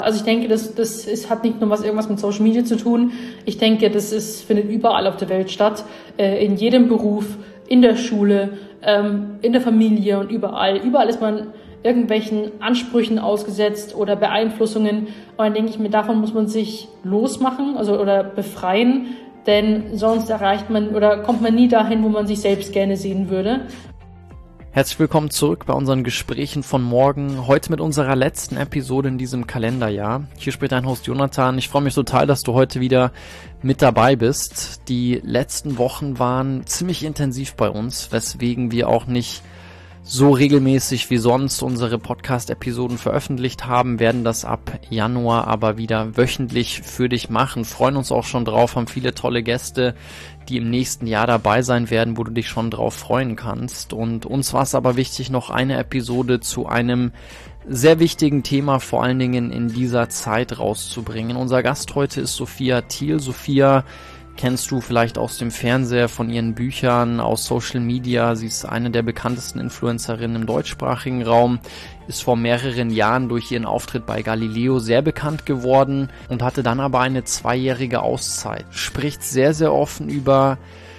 Also ich denke, hat nicht nur irgendwas mit Social Media zu tun. Ich denke, findet überall auf der Welt statt, in jedem Beruf, in der Schule, in der Familie und überall. Überall ist man irgendwelchen Ansprüchen ausgesetzt oder Beeinflussungen. Und dann denke ich mir, davon muss man sich losmachen, oder befreien, denn sonst kommt man nie dahin, wo man sich selbst gerne sehen würde. Herzlich willkommen zurück bei unseren Gesprächen von morgen. Heute mit unserer letzten Episode in diesem Kalenderjahr. Hier spricht dein Host Jonathan. Ich freue mich total, dass du heute wieder mit dabei bist. Die letzten Wochen waren ziemlich intensiv bei uns, weswegen wir auch nicht so regelmäßig wie sonst unsere Podcast-Episoden veröffentlicht haben, werden das ab Januar aber wieder wöchentlich für dich machen. Freuen uns auch schon drauf, haben viele tolle Gäste, die im nächsten Jahr dabei sein werden, wo du dich schon drauf freuen kannst. Und uns war es aber wichtig, noch eine Episode zu einem sehr wichtigen Thema, vor allen Dingen in dieser Zeit rauszubringen. Unser Gast heute ist Sophia Thiel. Sophia kennst du vielleicht aus dem Fernseher, von ihren Büchern, aus Social Media. Sie ist eine der bekanntesten Influencerinnen im deutschsprachigen Raum, ist vor mehreren Jahren durch ihren Auftritt bei Galileo sehr bekannt geworden und hatte dann aber eine 2-jährige Auszeit. Spricht sehr, sehr offen über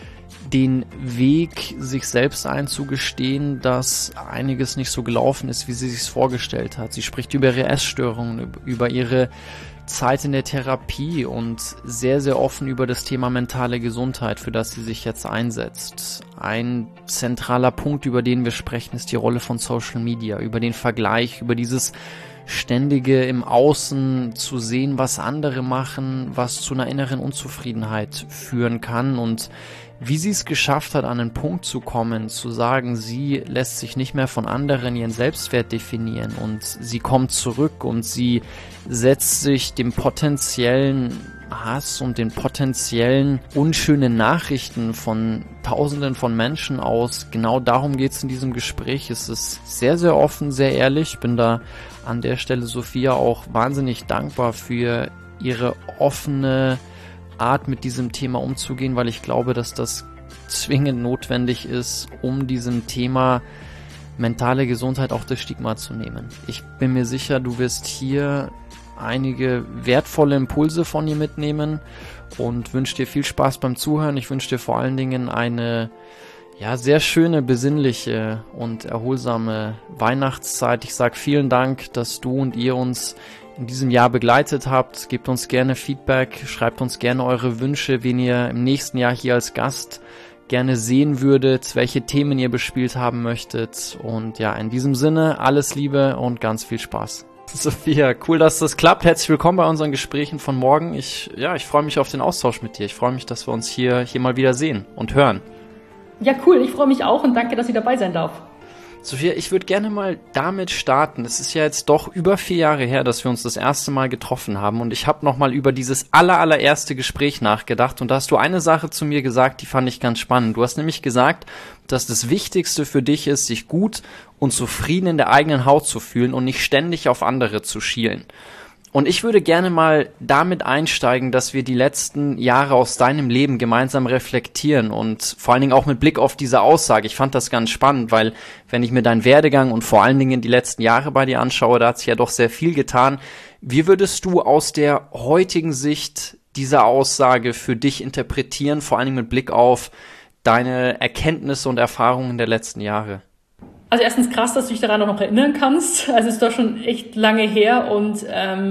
den Weg, sich selbst einzugestehen, dass einiges nicht so gelaufen ist, wie sie sich vorgestellt hat. Sie spricht über ihre Essstörungen, über ihre Zeit in der Therapie und sehr, sehr offen über das Thema mentale Gesundheit, für das sie sich jetzt einsetzt. Ein zentraler Punkt, über den wir sprechen, ist die Rolle von Social Media, über den Vergleich, über dieses ständige im Außen zu sehen, was andere machen, was zu einer inneren Unzufriedenheit führen kann und wie sie es geschafft hat, an einen Punkt zu kommen, zu sagen, sie lässt sich nicht mehr von anderen ihren Selbstwert definieren und sie kommt zurück und sie setzt sich dem potenziellen Hass und den potenziellen unschönen Nachrichten von Tausenden von Menschen aus. Genau darum geht es in diesem Gespräch. Es ist sehr, sehr offen, sehr ehrlich. Ich bin da an der Stelle Sophia auch wahnsinnig dankbar für ihre offene Art, mit diesem Thema umzugehen, weil ich glaube, dass das zwingend notwendig ist, um diesem Thema mentale Gesundheit auch das Stigma zu nehmen. Ich bin mir sicher, du wirst hier einige wertvolle Impulse von ihr mitnehmen und wünsche dir viel Spaß beim Zuhören. Ich wünsche dir vor allen Dingen eine sehr schöne, besinnliche und erholsame Weihnachtszeit. Ich sage vielen Dank, dass du und ihr uns in diesem Jahr begleitet habt. Gebt uns gerne Feedback, schreibt uns gerne eure Wünsche, wen ihr im nächsten Jahr hier als Gast gerne sehen würdet, welche Themen ihr bespielt haben möchtet. Und in diesem Sinne, alles Liebe und ganz viel Spaß. Sophia, cool, dass das klappt. Herzlich willkommen bei unseren Gesprächen von morgen. Ich freue mich auf den Austausch mit dir. Ich freue mich, dass wir uns hier mal wieder sehen und hören. Ja, cool. Ich freue mich auch und danke, dass ich dabei sein darf. Sophia, ich würde gerne mal damit starten. Es ist ja jetzt doch über 4 Jahre her, dass wir uns das erste Mal getroffen haben und ich habe nochmal über dieses allererste Gespräch nachgedacht und da hast du eine Sache zu mir gesagt, die fand ich ganz spannend. Du hast nämlich gesagt, dass das Wichtigste für dich ist, sich gut und zufrieden in der eigenen Haut zu fühlen und nicht ständig auf andere zu schielen. Und ich würde gerne mal damit einsteigen, dass wir die letzten Jahre aus deinem Leben gemeinsam reflektieren und vor allen Dingen auch mit Blick auf diese Aussage. Ich fand das ganz spannend, weil wenn ich mir deinen Werdegang und vor allen Dingen die letzten Jahre bei dir anschaue, da hat sich ja doch sehr viel getan. Wie würdest du aus der heutigen Sicht diese Aussage für dich interpretieren, vor allen Dingen mit Blick auf deine Erkenntnisse und Erfahrungen der letzten Jahre? Also erstens krass, dass du dich daran auch noch erinnern kannst. Also es ist doch schon echt lange her und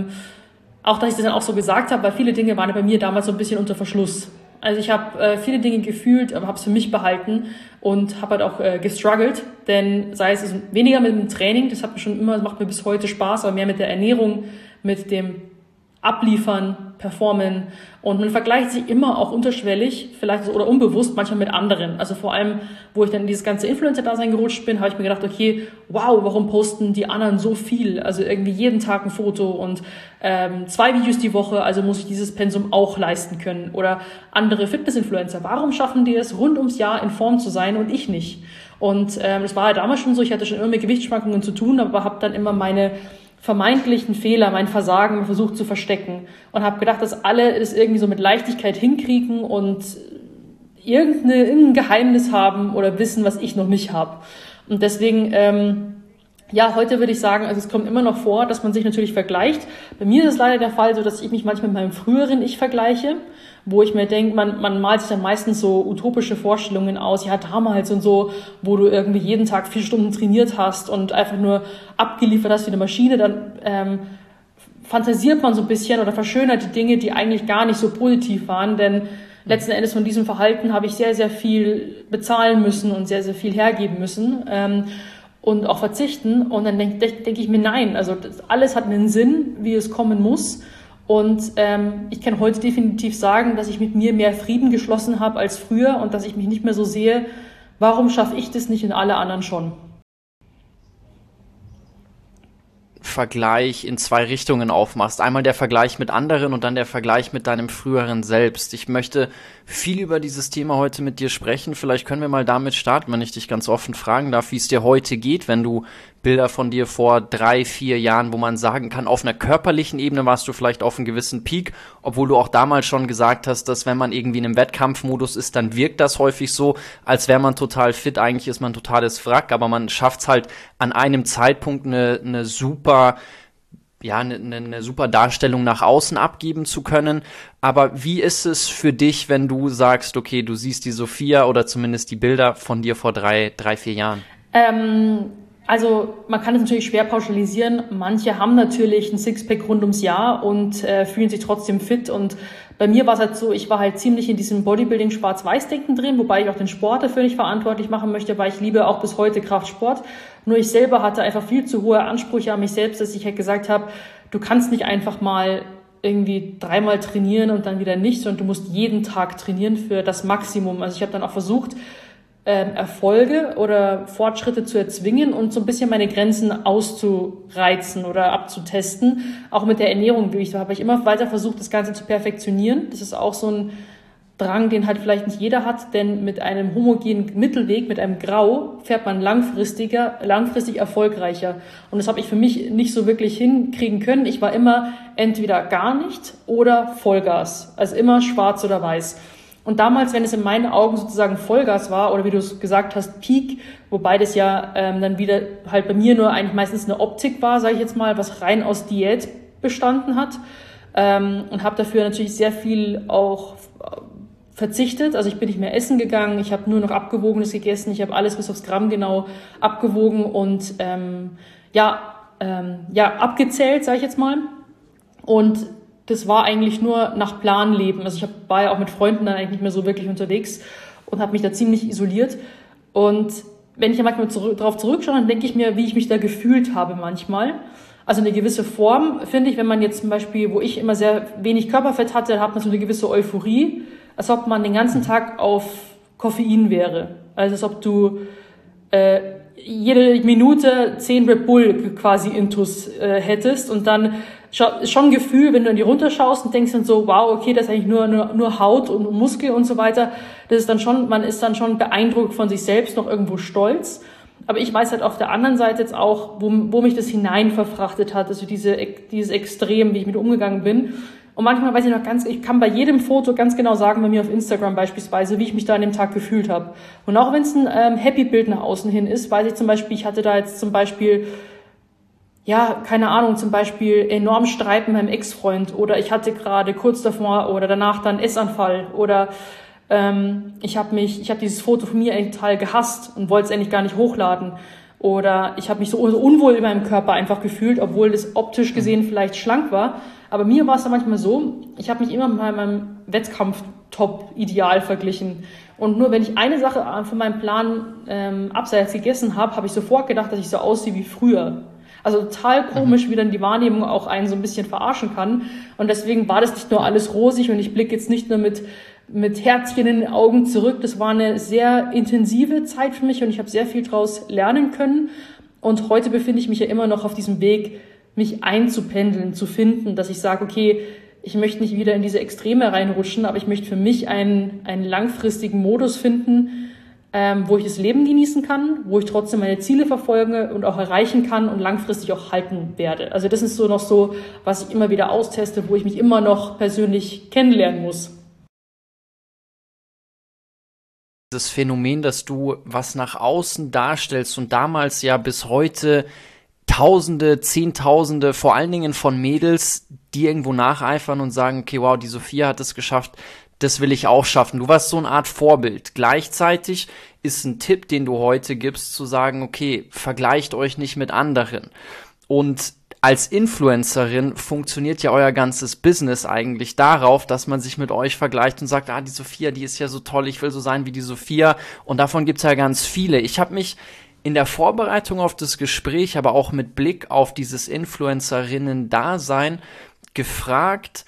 auch, dass ich das dann auch so gesagt habe, weil viele Dinge waren bei mir damals so ein bisschen unter Verschluss. Also ich habe viele Dinge gefühlt, aber habe es für mich behalten und habe halt auch gestruggelt, denn sei es weniger mit dem Training, das macht mir bis heute Spaß, aber mehr mit der Ernährung, mit dem Abliefern, Performen und man vergleicht sich immer auch unterschwellig, vielleicht oder unbewusst manchmal mit anderen. Also vor allem, wo ich dann in dieses ganze Influencer-Dasein gerutscht bin, habe ich mir gedacht, okay, wow, warum posten die anderen so viel? Also irgendwie jeden Tag ein Foto und 2 Videos die Woche, also muss ich dieses Pensum auch leisten können. Oder andere Fitness-Influencer, warum schaffen die es, rund ums Jahr in Form zu sein und ich nicht? Und das war ja damals schon so, ich hatte schon immer mit Gewichtsschwankungen zu tun, aber habe dann immer meine vermeintlichen Fehler, mein Versagen versucht zu verstecken und habe gedacht, dass alle das irgendwie so mit Leichtigkeit hinkriegen und irgendein Geheimnis haben oder wissen, was ich noch nicht habe. Und deswegen Ja, heute würde ich sagen, also es kommt immer noch vor, dass man sich natürlich vergleicht. Bei mir ist es leider der Fall, so dass ich mich manchmal mit meinem früheren Ich vergleiche, wo ich mir denke, man malt sich dann meistens so utopische Vorstellungen aus, ja damals und so, wo du irgendwie jeden Tag 4 Stunden trainiert hast und einfach nur abgeliefert hast wie eine Maschine, dann fantasiert man so ein bisschen oder verschönert die Dinge, die eigentlich gar nicht so positiv waren, denn letzten Endes von diesem Verhalten habe ich sehr, sehr viel bezahlen müssen und sehr, sehr viel hergeben müssen. Und auch verzichten. Und dann denke ich mir, nein, also das alles hat einen Sinn, wie es kommen muss. Und ich kann heute definitiv sagen, dass ich mit mir mehr Frieden geschlossen habe als früher und dass ich mich nicht mehr so sehe, warum schaffe ich das nicht und alle anderen schon? Vergleich in 2 Richtungen aufmachst. Einmal der Vergleich mit anderen und dann der Vergleich mit deinem früheren Selbst. Ich möchte viel über dieses Thema heute mit dir sprechen. Vielleicht können wir mal damit starten, wenn ich dich ganz offen fragen darf, wie es dir heute geht, wenn du Bilder von dir vor 3, 4 Jahren, wo man sagen kann, auf einer körperlichen Ebene warst du vielleicht auf einem gewissen Peak, obwohl du auch damals schon gesagt hast, dass wenn man irgendwie in einem Wettkampfmodus ist, dann wirkt das häufig so, als wäre man total fit. Eigentlich ist man totales Wrack, aber man schafft es halt an einem Zeitpunkt eine super Darstellung nach außen abgeben zu können. Aber wie ist es für dich, wenn du sagst, okay, du siehst die Sophia oder zumindest die Bilder von dir vor 3, 4 Jahren? Also man kann es natürlich schwer pauschalisieren. Manche haben natürlich ein Sixpack rund ums Jahr und fühlen sich trotzdem fit. Und bei mir war es halt so, ich war halt ziemlich in diesem Bodybuilding-Schwarz-Weiß-Denken drin, wobei ich auch den Sport dafür nicht verantwortlich machen möchte, weil ich liebe auch bis heute Kraftsport. Nur ich selber hatte einfach viel zu hohe Ansprüche an mich selbst, dass ich halt gesagt habe, du kannst nicht einfach mal irgendwie 3-mal trainieren und dann wieder nicht, sondern du musst jeden Tag trainieren für das Maximum. Also ich habe dann auch versucht, Erfolge oder Fortschritte zu erzwingen und so ein bisschen meine Grenzen auszureizen oder abzutesten. Auch mit der Ernährung habe ich immer weiter versucht, das Ganze zu perfektionieren. Das ist auch so ein Drang, den halt vielleicht nicht jeder hat, denn mit einem homogenen Mittelweg, mit einem Grau, fährt man langfristig erfolgreicher. Und das habe ich für mich nicht so wirklich hinkriegen können. Ich war immer entweder gar nicht oder Vollgas. Also immer schwarz oder weiß. Und damals, wenn es in meinen Augen sozusagen Vollgas war, oder wie du es gesagt hast, Peak, wobei das ja dann wieder halt bei mir nur eigentlich meistens eine Optik war, sage ich jetzt mal, was rein aus Diät bestanden hat. Und habe dafür natürlich sehr viel auch verzichtet. Also ich bin nicht mehr essen gegangen, ich habe nur noch Abgewogenes gegessen, ich habe alles bis aufs Gramm genau abgewogen und abgezählt, sage ich jetzt mal. Und das war eigentlich nur nach Plan leben. Also war ja auch mit Freunden dann eigentlich nicht mehr so wirklich unterwegs und habe mich da ziemlich isoliert. Und wenn ich ja manchmal darauf zurückschaue, dann denke ich mir, wie ich mich da gefühlt habe manchmal. Also eine gewisse Form, finde ich, wenn man jetzt zum Beispiel, wo ich immer sehr wenig Körperfett hatte, hat man so eine gewisse Euphorie, als ob man den ganzen Tag auf Koffein wäre. Also als ob du jede Minute 10 Red Bull quasi Intus hättest und dann schon ein Gefühl, wenn du an die runterschaust und denkst dann so, wow, okay, das ist eigentlich nur Haut und Muskel und so weiter. Das ist dann schon, man ist dann schon beeindruckt von sich selbst, noch irgendwo stolz. Aber ich weiß halt auf der anderen Seite jetzt auch, wo mich das hinein verfrachtet hat, also dieses Extrem, wie ich mit umgegangen bin. Und manchmal weiß ich noch ich kann bei jedem Foto ganz genau sagen, bei mir auf Instagram beispielsweise, wie ich mich da an dem Tag gefühlt habe. Und auch wenn es ein Happy-Bild nach außen hin ist, weiß ich zum Beispiel, ich hatte da jetzt zum Beispiel, ja, keine Ahnung, zum Beispiel enorm Streit mit meinem Ex-Freund oder ich hatte gerade kurz davor oder danach dann Essanfall oder ich habe dieses Foto von mir eigentlich total gehasst und wollte es eigentlich gar nicht hochladen. Oder ich habe mich so unwohl in meinem Körper einfach gefühlt, obwohl das optisch gesehen vielleicht schlank war. Aber mir war es dann manchmal so, ich habe mich immer mit meinem Wettkampf-Top-Ideal verglichen. Und nur wenn ich eine Sache von meinem Plan abseits gegessen habe, habe ich sofort gedacht, dass ich so aussehe wie früher. Also total komisch, wie dann die Wahrnehmung auch einen so ein bisschen verarschen kann. Und deswegen war das nicht nur alles rosig und ich blicke jetzt nicht nur mit Herzchen in den Augen zurück. Das war eine sehr intensive Zeit für mich und ich habe sehr viel daraus lernen können. Und heute befinde ich mich ja immer noch auf diesem Weg, mich einzupendeln, zu finden, dass ich sage, okay, ich möchte nicht wieder in diese Extreme reinrutschen, aber ich möchte für mich einen langfristigen Modus finden, wo ich das Leben genießen kann, wo ich trotzdem meine Ziele verfolge und auch erreichen kann und langfristig auch halten werde. Also das ist so noch so, was ich immer wieder austeste, wo ich mich immer noch persönlich kennenlernen muss. Das Phänomen, dass du was nach außen darstellst und damals ja bis heute Tausende, Zehntausende, vor allen Dingen von Mädels, die irgendwo nacheifern und sagen, okay, wow, die Sophia hat es geschafft, das will ich auch schaffen. Du warst so eine Art Vorbild. Gleichzeitig ist ein Tipp, den du heute gibst, zu sagen, okay, vergleicht euch nicht mit anderen. Und als Influencerin funktioniert ja euer ganzes Business eigentlich darauf, dass man sich mit euch vergleicht und sagt, die Sophia, die ist ja so toll, ich will so sein wie die Sophia. Und davon gibt's ja ganz viele. Ich habe mich in der Vorbereitung auf das Gespräch, aber auch mit Blick auf dieses Influencerinnen-Dasein gefragt,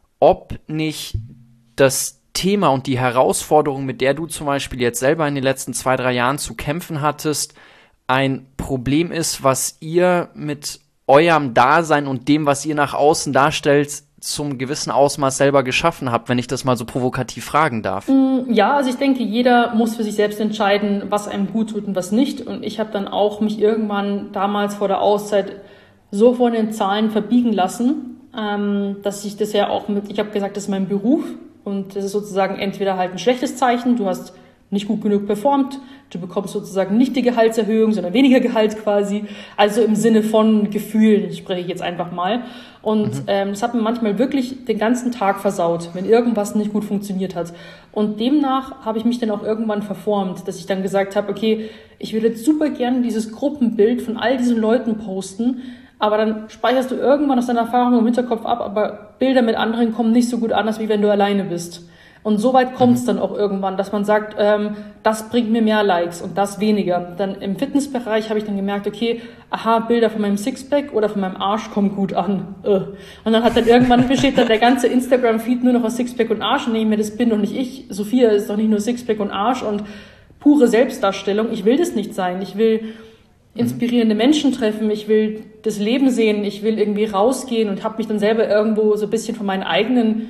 ob nicht das Thema und die Herausforderung, mit der du zum Beispiel jetzt selber in den letzten 2-3 Jahren zu kämpfen hattest, ein Problem ist, was ihr mit eurem Dasein und dem, was ihr nach außen darstellt, zum gewissen Ausmaß selber geschaffen habt, wenn ich das mal so provokativ fragen darf. Ja, also ich denke, jeder muss für sich selbst entscheiden, was einem gut tut und was nicht. Und ich habe dann auch mich irgendwann damals vor der Auszeit so von den Zahlen verbiegen lassen, dass ich das ja auch ich habe gesagt, das ist mein Beruf und das ist sozusagen entweder halt ein schlechtes Zeichen, du hast nicht gut genug performt, du bekommst sozusagen nicht die Gehaltserhöhung, sondern weniger Gehalt quasi, also im Sinne von Gefühlen spreche ich jetzt einfach mal. Und das hat mir manchmal wirklich den ganzen Tag versaut, wenn irgendwas nicht gut funktioniert hat. Und demnach habe ich mich dann auch irgendwann verformt, dass ich dann gesagt habe, okay, ich will jetzt super gerne dieses Gruppenbild von all diesen Leuten posten, aber dann speicherst du irgendwann aus deiner Erfahrung im Hinterkopf ab, aber Bilder mit anderen kommen nicht so gut an, als wie wenn du alleine bist. Und so weit kommt es dann auch irgendwann, dass man sagt, das bringt mir mehr Likes und das weniger. Dann im Fitnessbereich habe ich dann gemerkt, okay, Bilder von meinem Sixpack oder von meinem Arsch kommen gut an. Und dann hat dann irgendwann besteht dann der ganze Instagram-Feed nur noch aus Sixpack und Arsch. Und denke ich mir, das bin doch nicht ich. Sophia ist doch nicht nur Sixpack und Arsch und pure Selbstdarstellung. Ich will das nicht sein. Ich will inspirierende Menschen treffen. Ich will das Leben sehen. Ich will irgendwie rausgehen und habe mich dann selber irgendwo so ein bisschen von meinen eigenen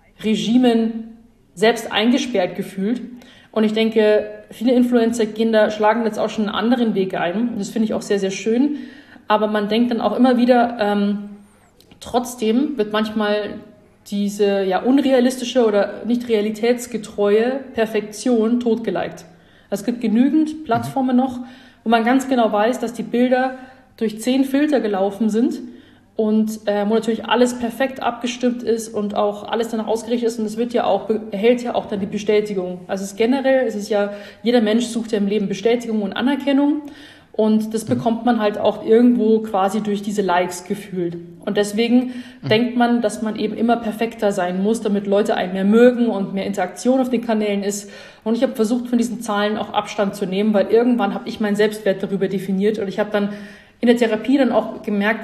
Regimen selbst eingesperrt gefühlt. Und ich denke, viele Influencer-Kinder schlagen jetzt auch schon einen anderen Weg ein. Das finde ich auch sehr, sehr schön. Aber man denkt dann auch immer wieder, trotzdem wird manchmal diese unrealistische oder nicht realitätsgetreue Perfektion totgeliked. Es gibt genügend Plattformen noch, wo man ganz genau weiß, dass die Bilder durch 10 Filter gelaufen sind und wo natürlich alles perfekt abgestimmt ist und auch alles danach ausgerichtet ist und es wird erhält ja auch dann die Bestätigung. Also es ist ja, jeder Mensch sucht ja im Leben Bestätigung und Anerkennung und das bekommt man halt auch irgendwo quasi durch diese Likes gefühlt. Und deswegen denkt man, dass man eben immer perfekter sein muss, damit Leute einen mehr mögen und mehr Interaktion auf den Kanälen ist. Und ich habe versucht, von diesen Zahlen auch Abstand zu nehmen, weil irgendwann habe ich meinen Selbstwert darüber definiert und ich habe dann in der Therapie dann auch gemerkt,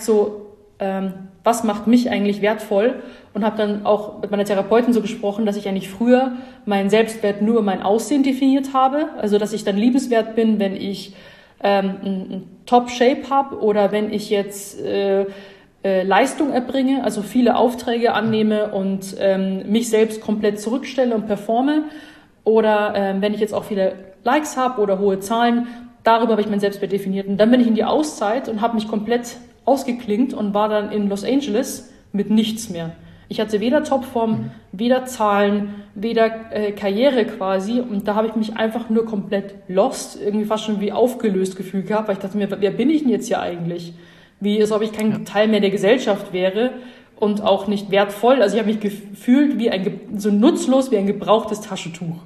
was macht mich eigentlich wertvoll und habe dann auch mit meiner Therapeutin so gesprochen, dass ich eigentlich früher meinen Selbstwert nur über mein Aussehen definiert habe, also dass ich dann liebenswert bin, wenn ich ein Top-Shape habe oder wenn ich jetzt Leistung erbringe, also viele Aufträge annehme und mich selbst komplett zurückstelle und performe oder wenn ich jetzt auch viele Likes habe oder hohe Zahlen, darüber habe ich meinen Selbstwert definiert und dann bin ich in die Auszeit und habe mich komplett ausgeklinkt und war dann in Los Angeles mit nichts mehr. Ich hatte weder Topform, weder Zahlen, weder Karriere quasi und da habe ich mich einfach nur komplett lost, irgendwie fast schon wie aufgelöst gefühlt gehabt, weil ich dachte mir, wer bin ich denn jetzt hier eigentlich? Wie, als ob ich kein Teil mehr der Gesellschaft wäre und auch nicht wertvoll. Also ich habe mich gefühlt wie so nutzlos wie ein gebrauchtes Taschentuch.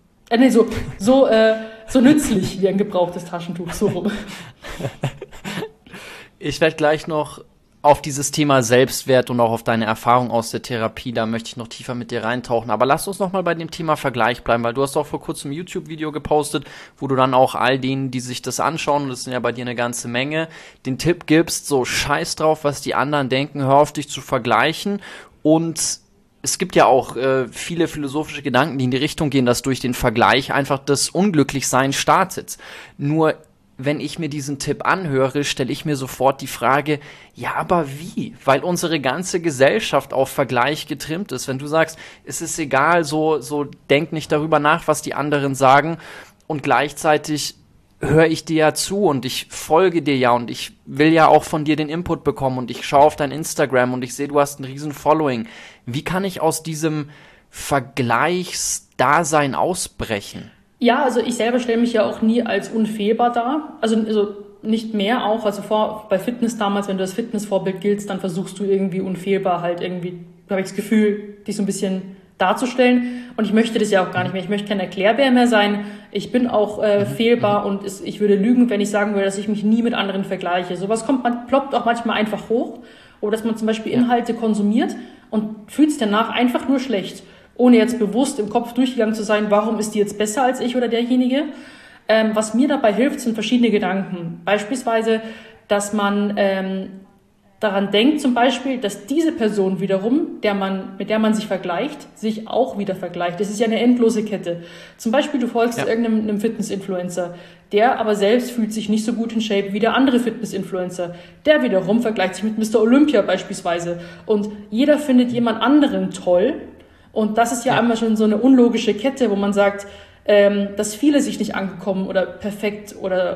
So nützlich wie ein gebrauchtes Taschentuch, so rum. Ich werde gleich noch auf dieses Thema Selbstwert und auch auf deine Erfahrung aus der Therapie, da möchte ich noch tiefer mit dir reintauchen. Aber lass uns noch mal bei dem Thema Vergleich bleiben, weil du hast auch vor kurzem ein YouTube-Video gepostet, wo du dann auch all denen, die sich das anschauen, und das sind ja bei dir eine ganze Menge, den Tipp gibst, so scheiß drauf, was die anderen denken, hör auf dich zu vergleichen. Und es gibt ja auch viele philosophische Gedanken, die in die Richtung gehen, dass durch den Vergleich einfach das Unglücklichsein startet. Nur wenn ich mir diesen Tipp anhöre, stelle ich mir sofort die Frage, ja, aber wie? Weil unsere ganze Gesellschaft auf Vergleich getrimmt ist. Wenn du sagst, es ist egal, so denk nicht darüber nach, was die anderen sagen und gleichzeitig höre ich dir ja zu und ich folge dir ja und ich will ja auch von dir den Input bekommen und ich schaue auf dein Instagram und ich sehe, du hast ein riesen Following. Wie kann ich aus diesem Vergleichsdasein ausbrechen? Ja, also ich selber stelle mich ja auch nie als unfehlbar dar. Also nicht mehr auch. Also bei Fitness damals, wenn du als Fitnessvorbild giltst, dann versuchst du irgendwie unfehlbar halt irgendwie, habe ich das Gefühl, dich so ein bisschen darzustellen. Und ich möchte das ja auch gar nicht mehr. Ich möchte kein Erklärbär mehr sein. Ich bin auch fehlbar und ich würde lügen, wenn ich sagen würde, dass ich mich nie mit anderen vergleiche. Sowas ploppt auch manchmal einfach hoch. Oder dass man zum Beispiel Inhalte konsumiert und fühlt sich danach einfach nur schlecht, ohne jetzt bewusst im Kopf durchgegangen zu sein, warum ist die jetzt besser als ich oder derjenige. Was mir dabei hilft, sind verschiedene Gedanken. Beispielsweise, dass man daran denkt zum Beispiel, dass diese Person wiederum, mit der man sich vergleicht, sich auch wieder vergleicht. Das ist ja eine endlose Kette. Zum Beispiel, du folgst irgendeinem Fitness-Influencer, der aber selbst fühlt sich nicht so gut in Shape wie der andere Fitness-Influencer. Der wiederum vergleicht sich mit Mr. Olympia beispielsweise. Und jeder findet jemand anderen toll. Und das ist ja einmal schon so eine unlogische Kette, wo man sagt, dass viele sich nicht angekommen oder perfekt oder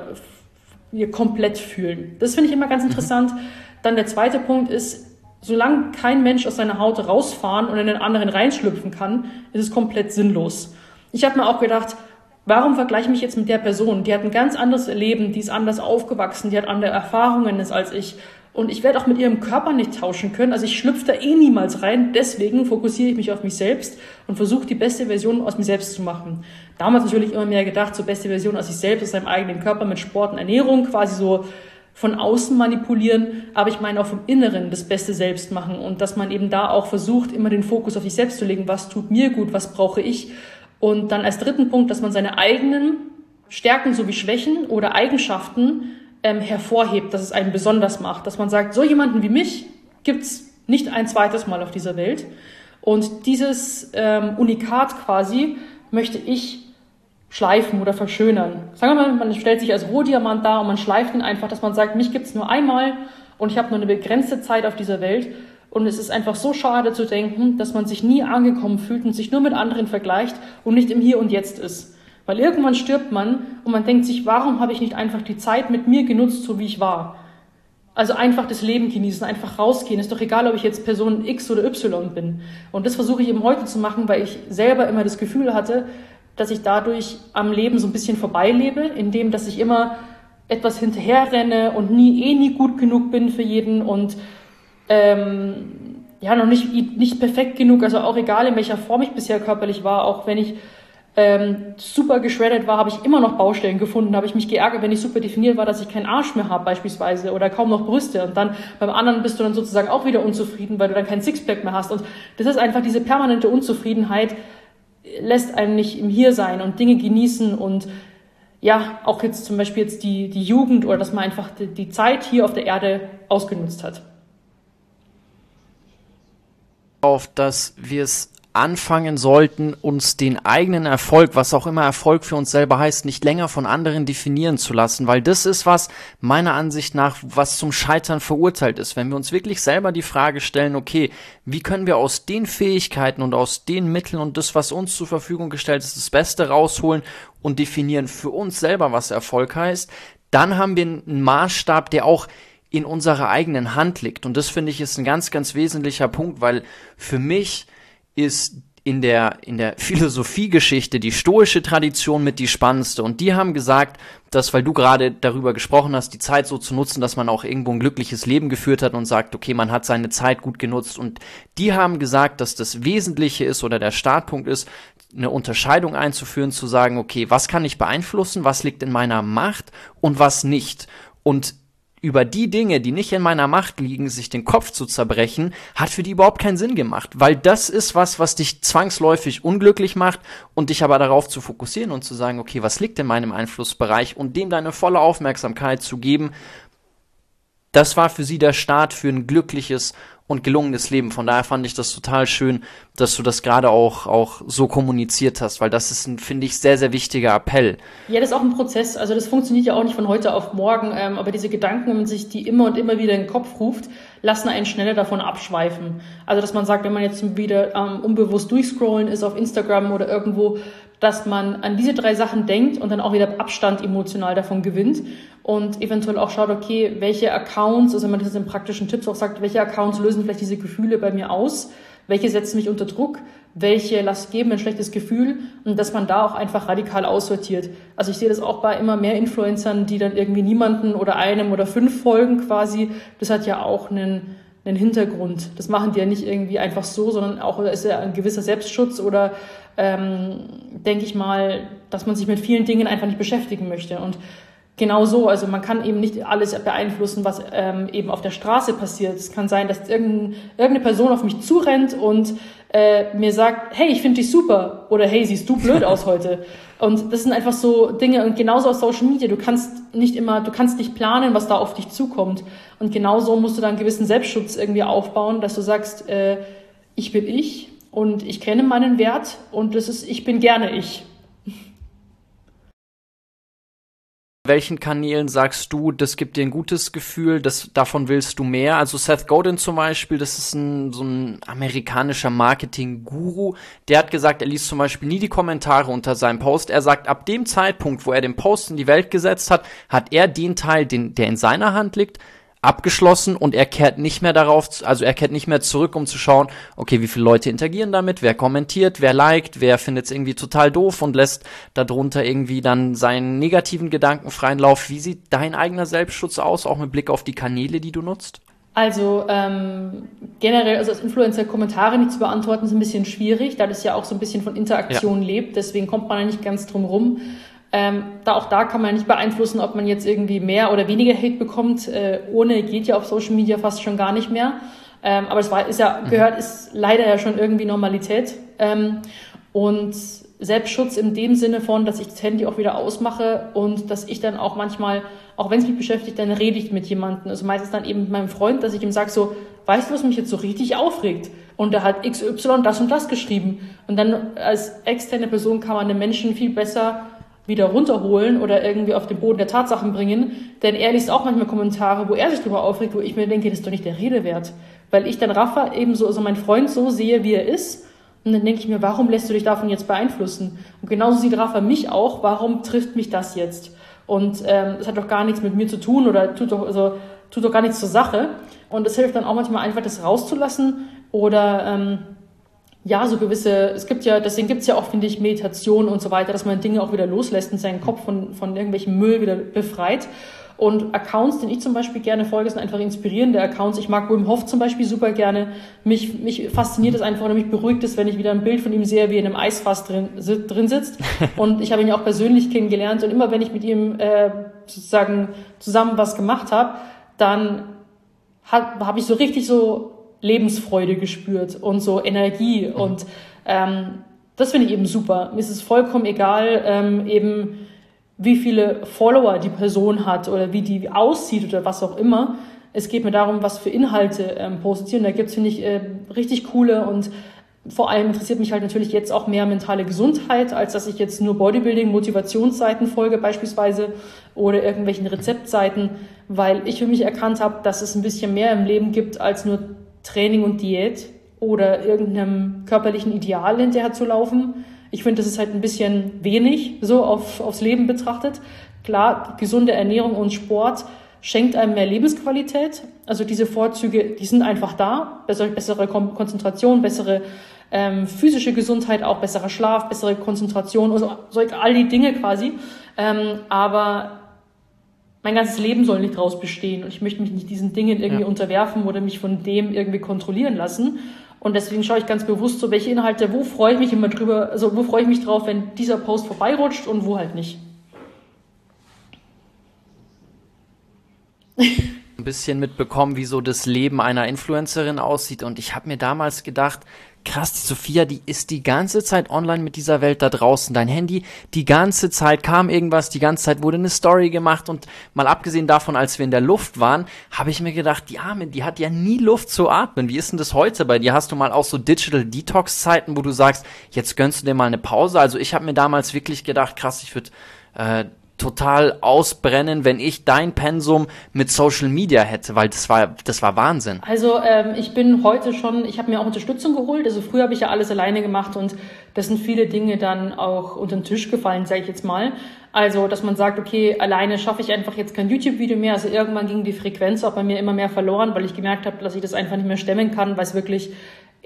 komplett fühlen. Das finde ich immer ganz interessant. Dann der zweite Punkt ist, solange kein Mensch aus seiner Haut rausfahren und in den anderen reinschlüpfen kann, ist es komplett sinnlos. Ich habe mir auch gedacht, warum vergleiche ich mich jetzt mit der Person? Die hat ein ganz anderes Leben, die ist anders aufgewachsen, die hat andere Erfahrungen als ich. Und ich werde auch mit ihrem Körper nicht tauschen können. Also ich schlüpfe da niemals rein. Deswegen fokussiere ich mich auf mich selbst und versuche, die beste Version aus mir selbst zu machen. Damals natürlich immer mehr gedacht, so beste Version aus sich selbst, aus seinem eigenen Körper mit Sport und Ernährung, quasi so von außen manipulieren. Aber ich meine auch vom Inneren das Beste selbst machen. Und dass man eben da auch versucht, immer den Fokus auf sich selbst zu legen. Was tut mir gut? Was brauche ich? Und dann als dritten Punkt, dass man seine eigenen Stärken sowie Schwächen oder Eigenschaften hervorhebt, dass es einen besonders macht, dass man sagt, so jemanden wie mich gibt's nicht ein zweites Mal auf dieser Welt und dieses Unikat quasi möchte ich schleifen oder verschönern. Sagen wir mal, man stellt sich als Rohdiamant dar und man schleift ihn einfach, dass man sagt, mich gibt's nur einmal und ich habe nur eine begrenzte Zeit auf dieser Welt und es ist einfach so schade zu denken, dass man sich nie angekommen fühlt und sich nur mit anderen vergleicht und nicht im Hier und Jetzt ist. Weil irgendwann stirbt man und man denkt sich, warum habe ich nicht einfach die Zeit mit mir genutzt, so wie ich war? Also einfach das Leben genießen, einfach rausgehen. Ist doch egal, ob ich jetzt Person X oder Y bin. Und das versuche ich eben heute zu machen, weil ich selber immer das Gefühl hatte, dass ich dadurch am Leben so ein bisschen vorbeilebe, indem dass ich immer etwas hinterherrenne und nie gut genug bin für jeden und noch nicht perfekt genug. Also auch egal, in welcher Form ich bisher körperlich war, auch wenn ich super geschreddet war, habe ich immer noch Baustellen gefunden, habe ich mich geärgert, wenn ich super definiert war, dass ich keinen Arsch mehr habe beispielsweise oder kaum noch Brüste und dann beim anderen bist du dann sozusagen auch wieder unzufrieden, weil du dann keinen Sixpack mehr hast und das ist einfach diese permanente Unzufriedenheit, lässt einen nicht im Hier sein und Dinge genießen und ja, auch jetzt zum Beispiel jetzt die Jugend oder dass man einfach die Zeit hier auf der Erde ausgenutzt hat. Auf dass wir es anfangen sollten, uns den eigenen Erfolg, was auch immer Erfolg für uns selber heißt, nicht länger von anderen definieren zu lassen, weil das ist was, meiner Ansicht nach, was zum Scheitern verurteilt ist. Wenn wir uns wirklich selber die Frage stellen, okay, wie können wir aus den Fähigkeiten und aus den Mitteln und das, was uns zur Verfügung gestellt ist, das Beste rausholen und definieren für uns selber, was Erfolg heißt, dann haben wir einen Maßstab, der auch in unserer eigenen Hand liegt. Und das, finde ich, ist ein ganz, ganz wesentlicher Punkt, weil für mich ist in der Philosophiegeschichte die stoische Tradition mit die spannendste. Und die haben gesagt, dass, weil du gerade darüber gesprochen hast, die Zeit so zu nutzen, dass man auch irgendwo ein glückliches Leben geführt hat und sagt, okay, man hat seine Zeit gut genutzt. Und die haben gesagt, dass das Wesentliche ist oder der Startpunkt ist, eine Unterscheidung einzuführen, zu sagen, okay, was kann ich beeinflussen, was liegt in meiner Macht und was nicht. Und über die Dinge, die nicht in meiner Macht liegen, sich den Kopf zu zerbrechen, hat für die überhaupt keinen Sinn gemacht, weil das ist was dich zwangsläufig unglücklich macht und dich aber darauf zu fokussieren und zu sagen, okay, was liegt in meinem Einflussbereich und dem deine volle Aufmerksamkeit zu geben, das war für sie der Start für ein glückliches und gelungenes Leben. Von daher fand ich das total schön, dass du das gerade auch so kommuniziert hast, weil das ist ein, finde ich, sehr, sehr wichtiger Appell. Ja, das ist auch ein Prozess. Also das funktioniert ja auch nicht von heute auf morgen, aber diese Gedanken, wenn man sich die immer und immer wieder in den Kopf ruft, lassen einen schneller davon abschweifen. Also dass man sagt, wenn man jetzt wieder unbewusst durchscrollen ist auf Instagram oder irgendwo, dass man an diese 3 Sachen denkt und dann auch wieder Abstand emotional davon gewinnt und eventuell auch schaut, okay, welche Accounts, also wenn man das in praktischen Tipps auch sagt, welche Accounts lösen vielleicht diese Gefühle bei mir aus, welche setzen mich unter Druck, welche geben ein schlechtes Gefühl und dass man da auch einfach radikal aussortiert. Also ich sehe das auch bei immer mehr Influencern, die dann irgendwie niemanden oder einem oder 5 folgen quasi. Das hat ja auch einen Hintergrund. Das machen die ja nicht irgendwie einfach so, sondern auch ist ja ein gewisser Selbstschutz oder denke ich mal, dass man sich mit vielen Dingen einfach nicht beschäftigen möchte. Und genau so, also man kann eben nicht alles beeinflussen, was eben auf der Straße passiert. Es kann sein, dass irgendeine Person auf mich zurennt und mir sagt, hey, ich finde dich super oder hey, siehst du blöd aus heute. Und das sind einfach so Dinge und genauso aus Social Media. Du kannst nicht planen, was da auf dich zukommt. Und genauso musst du dann einen gewissen Selbstschutz irgendwie aufbauen, dass du sagst, ich bin ich und ich kenne meinen Wert und ich bin gerne ich. Welchen Kanälen sagst du, das gibt dir ein gutes Gefühl, davon willst du mehr? Also Seth Godin zum Beispiel, das ist so ein amerikanischer Marketing-Guru, der hat gesagt, er liest zum Beispiel nie die Kommentare unter seinem Post. Er sagt, ab dem Zeitpunkt, wo er den Post in die Welt gesetzt hat, hat er den Teil, der in seiner Hand liegt, abgeschlossen und er kehrt nicht mehr zurück, um zu schauen, okay, wie viele Leute interagieren damit, wer kommentiert, wer liked, wer findet es irgendwie total doof und lässt darunter irgendwie dann seinen negativen Gedanken freien Lauf. Wie sieht dein eigener Selbstschutz aus, auch mit Blick auf die Kanäle, die du nutzt? Also generell, also als Influencer Kommentare nicht zu beantworten, ist ein bisschen schwierig, da das ja auch so ein bisschen von Interaktion lebt, deswegen kommt man da nicht ganz drum rum. Da kann man nicht beeinflussen, ob man jetzt irgendwie mehr oder weniger Hate bekommt. Ohne geht ja auf Social Media fast schon gar nicht mehr. Aber ist leider ja schon irgendwie Normalität. Und Selbstschutz in dem Sinne von, dass ich das Handy auch wieder ausmache und dass ich dann auch manchmal, auch wenn es mich beschäftigt, dann rede ich mit jemandem. Also meistens dann eben mit meinem Freund, dass ich ihm sage so, weißt du, was mich jetzt so richtig aufregt? Und da hat XY das und das geschrieben. Und dann als externe Person kann man den Menschen viel besser wieder runterholen oder irgendwie auf den Boden der Tatsachen bringen. Denn er liest auch manchmal Kommentare, wo er sich darüber aufregt, wo ich mir denke, das ist doch nicht der Rede wert. Weil ich dann Rafa eben so, also meinen Freund so sehe, wie er ist. Und dann denke ich mir, warum lässt du dich davon jetzt beeinflussen? Und genauso sieht Rafa mich auch, warum trifft mich das jetzt? Und das hat doch gar nichts mit mir zu tun oder tut doch gar nichts zur Sache. Und es hilft dann auch manchmal einfach, das rauszulassen oder deswegen gibt's ja auch, finde ich, Meditation und so weiter, dass man Dinge auch wieder loslässt und seinen Kopf von irgendwelchem Müll wieder befreit. Und Accounts, den ich zum Beispiel gerne folge, sind einfach inspirierende Accounts. Ich mag Wim Hof zum Beispiel super gerne. Mich fasziniert es einfach oder mich beruhigt es, wenn ich wieder ein Bild von ihm sehe, wie er in einem Eisfass drin sitzt. Und ich habe ihn ja auch persönlich kennengelernt. Und immer wenn ich mit ihm sozusagen zusammen was gemacht habe, dann habe ich so richtig so Lebensfreude gespürt und so Energie. Und das finde ich eben super. Mir ist es vollkommen egal, eben wie viele Follower die Person hat oder wie die aussieht oder was auch immer. Es geht mir darum, was für Inhalte postet sie. Und da gibt's, finde ich, richtig coole und vor allem interessiert mich halt natürlich jetzt auch mehr mentale Gesundheit, als dass ich jetzt nur Bodybuilding, Motivationsseiten folge beispielsweise oder irgendwelchen Rezeptseiten, weil ich für mich erkannt habe, dass es ein bisschen mehr im Leben gibt als nur Training und Diät oder irgendeinem körperlichen Ideal hinterher zu laufen. Ich finde, das ist halt ein bisschen wenig, so aufs Leben betrachtet. Klar, gesunde Ernährung und Sport schenkt einem mehr Lebensqualität. Also diese Vorzüge, die sind einfach da. Bessere Konzentration, bessere physische Gesundheit, auch besserer Schlaf, bessere Konzentration, also all die Dinge quasi. Aber mein ganzes Leben soll nicht daraus bestehen. Und ich möchte mich nicht diesen Dingen irgendwie unterwerfen oder mich von dem irgendwie kontrollieren lassen. Und deswegen schaue ich ganz bewusst so, welche Inhalte, wo freue ich mich immer drüber, also wo freue ich mich drauf, wenn dieser Post vorbeirutscht und wo halt nicht. Ein bisschen mitbekommen, wie so das Leben einer Influencerin aussieht. Und ich habe mir damals gedacht, krass, die Sophia, die ist die ganze Zeit online mit dieser Welt da draußen. Dein Handy, die ganze Zeit kam irgendwas, die ganze Zeit wurde eine Story gemacht. Und mal abgesehen davon, als wir in der Luft waren, habe ich mir gedacht, die Arme, die hat ja nie Luft zu atmen. Wie ist denn das heute bei dir? Hast du mal auch so Digital Detox-Zeiten, wo du sagst, jetzt gönnst du dir mal eine Pause? Also ich habe mir damals wirklich gedacht, krass, ich würde total ausbrennen, wenn ich dein Pensum mit Social Media hätte, weil das war Wahnsinn. Also ich habe mir auch Unterstützung geholt. Also früher habe ich ja alles alleine gemacht und das sind viele Dinge dann auch unter den Tisch gefallen, sage ich jetzt mal. Also, dass man sagt, okay, alleine schaffe ich einfach jetzt kein YouTube-Video mehr. Also irgendwann ging die Frequenz auch bei mir immer mehr verloren, weil ich gemerkt habe, dass ich das einfach nicht mehr stemmen kann, weil es wirklich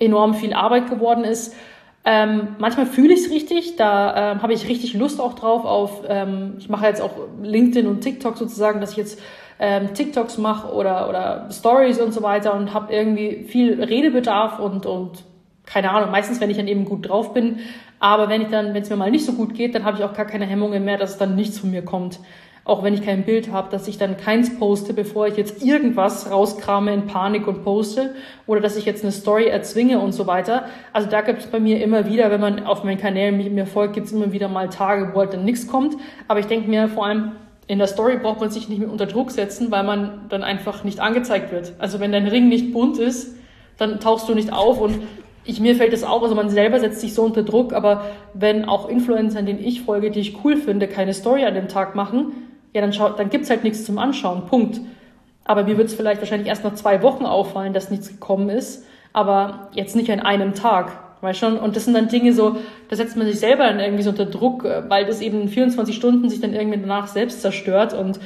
enorm viel Arbeit geworden ist. Manchmal fühle ich es richtig, da habe ich richtig Lust auch drauf ich mache jetzt auch LinkedIn und TikTok sozusagen, dass ich jetzt TikToks mache oder Stories und so weiter und habe irgendwie viel Redebedarf und keine Ahnung, meistens, wenn ich dann eben gut drauf bin, aber wenn es mir mal nicht so gut geht, dann habe ich auch gar keine Hemmungen mehr, dass dann nichts von mir kommt. Auch wenn ich kein Bild habe, dass ich dann keins poste, bevor ich jetzt irgendwas rauskrame in Panik und poste oder dass ich jetzt eine Story erzwinge und so weiter. Also da gibt es bei mir immer wieder, wenn man auf meinen Kanälen mir folgt, gibt es immer wieder mal Tage, wo halt dann nichts kommt. Aber ich denke mir vor allem, in der Story braucht man sich nicht mehr unter Druck setzen, weil man dann einfach nicht angezeigt wird. Also wenn dein Ring nicht bunt ist, dann tauchst du nicht auf und mir fällt das auf, also man selber setzt sich so unter Druck, aber wenn auch Influencer, denen ich folge, die ich cool finde, keine Story an dem Tag machen, ja, dann gibt's halt nichts zum Anschauen, Punkt. Aber mir wird's vielleicht wahrscheinlich erst nach 2 Wochen auffallen, dass nichts gekommen ist, aber jetzt nicht an einem Tag, weißt schon? Und das sind dann Dinge so, da setzt man sich selber dann irgendwie so unter Druck, weil das eben in 24 Stunden sich dann irgendwie danach selbst zerstört und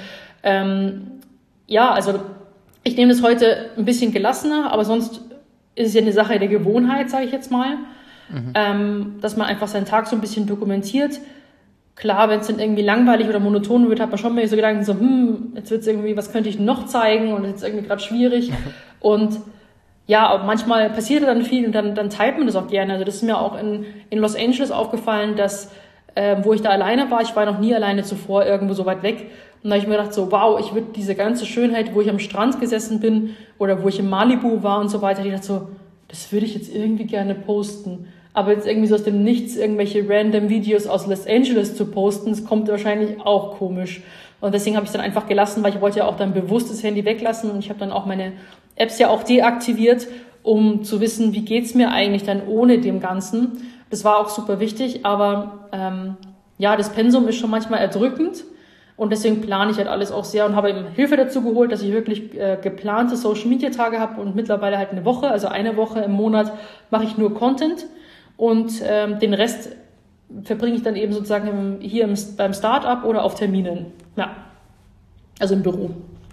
also ich nehme das heute ein bisschen gelassener, aber sonst ist es ja eine Sache der Gewohnheit, sage ich jetzt mal, dass man einfach seinen Tag so ein bisschen dokumentiert. Klar, wenn es dann irgendwie langweilig oder monoton wird, hat man schon mal so Gedanken, so, jetzt wird's irgendwie, was könnte ich noch zeigen und jetzt ist irgendwie gerade schwierig. Und ja, auch manchmal passiert dann viel und dann teilt man das auch gerne. Also das ist mir auch in Los Angeles aufgefallen, dass, wo ich da alleine war, ich war noch nie alleine zuvor irgendwo so weit weg. Und da habe ich mir gedacht, so, wow, ich würde diese ganze Schönheit, wo ich am Strand gesessen bin oder wo ich in Malibu war und so weiter, ich dachte so, das würde ich jetzt irgendwie gerne posten. Aber jetzt irgendwie so aus dem Nichts irgendwelche random Videos aus Los Angeles zu posten, das kommt wahrscheinlich auch komisch. Und deswegen habe ich es dann einfach gelassen, weil ich wollte ja auch dann bewusst das Handy weglassen und ich habe dann auch meine Apps ja auch deaktiviert, um zu wissen, wie geht's mir eigentlich dann ohne dem Ganzen. Das war auch super wichtig, aber das Pensum ist schon manchmal erdrückend und deswegen plane ich halt alles auch sehr und habe eben Hilfe dazu geholt, dass ich wirklich geplante Social-Media-Tage habe und mittlerweile halt eine Woche im Monat mache ich nur Content. Und den Rest verbringe ich dann eben sozusagen beim Start-up oder auf Terminen. Ja, also im Büro.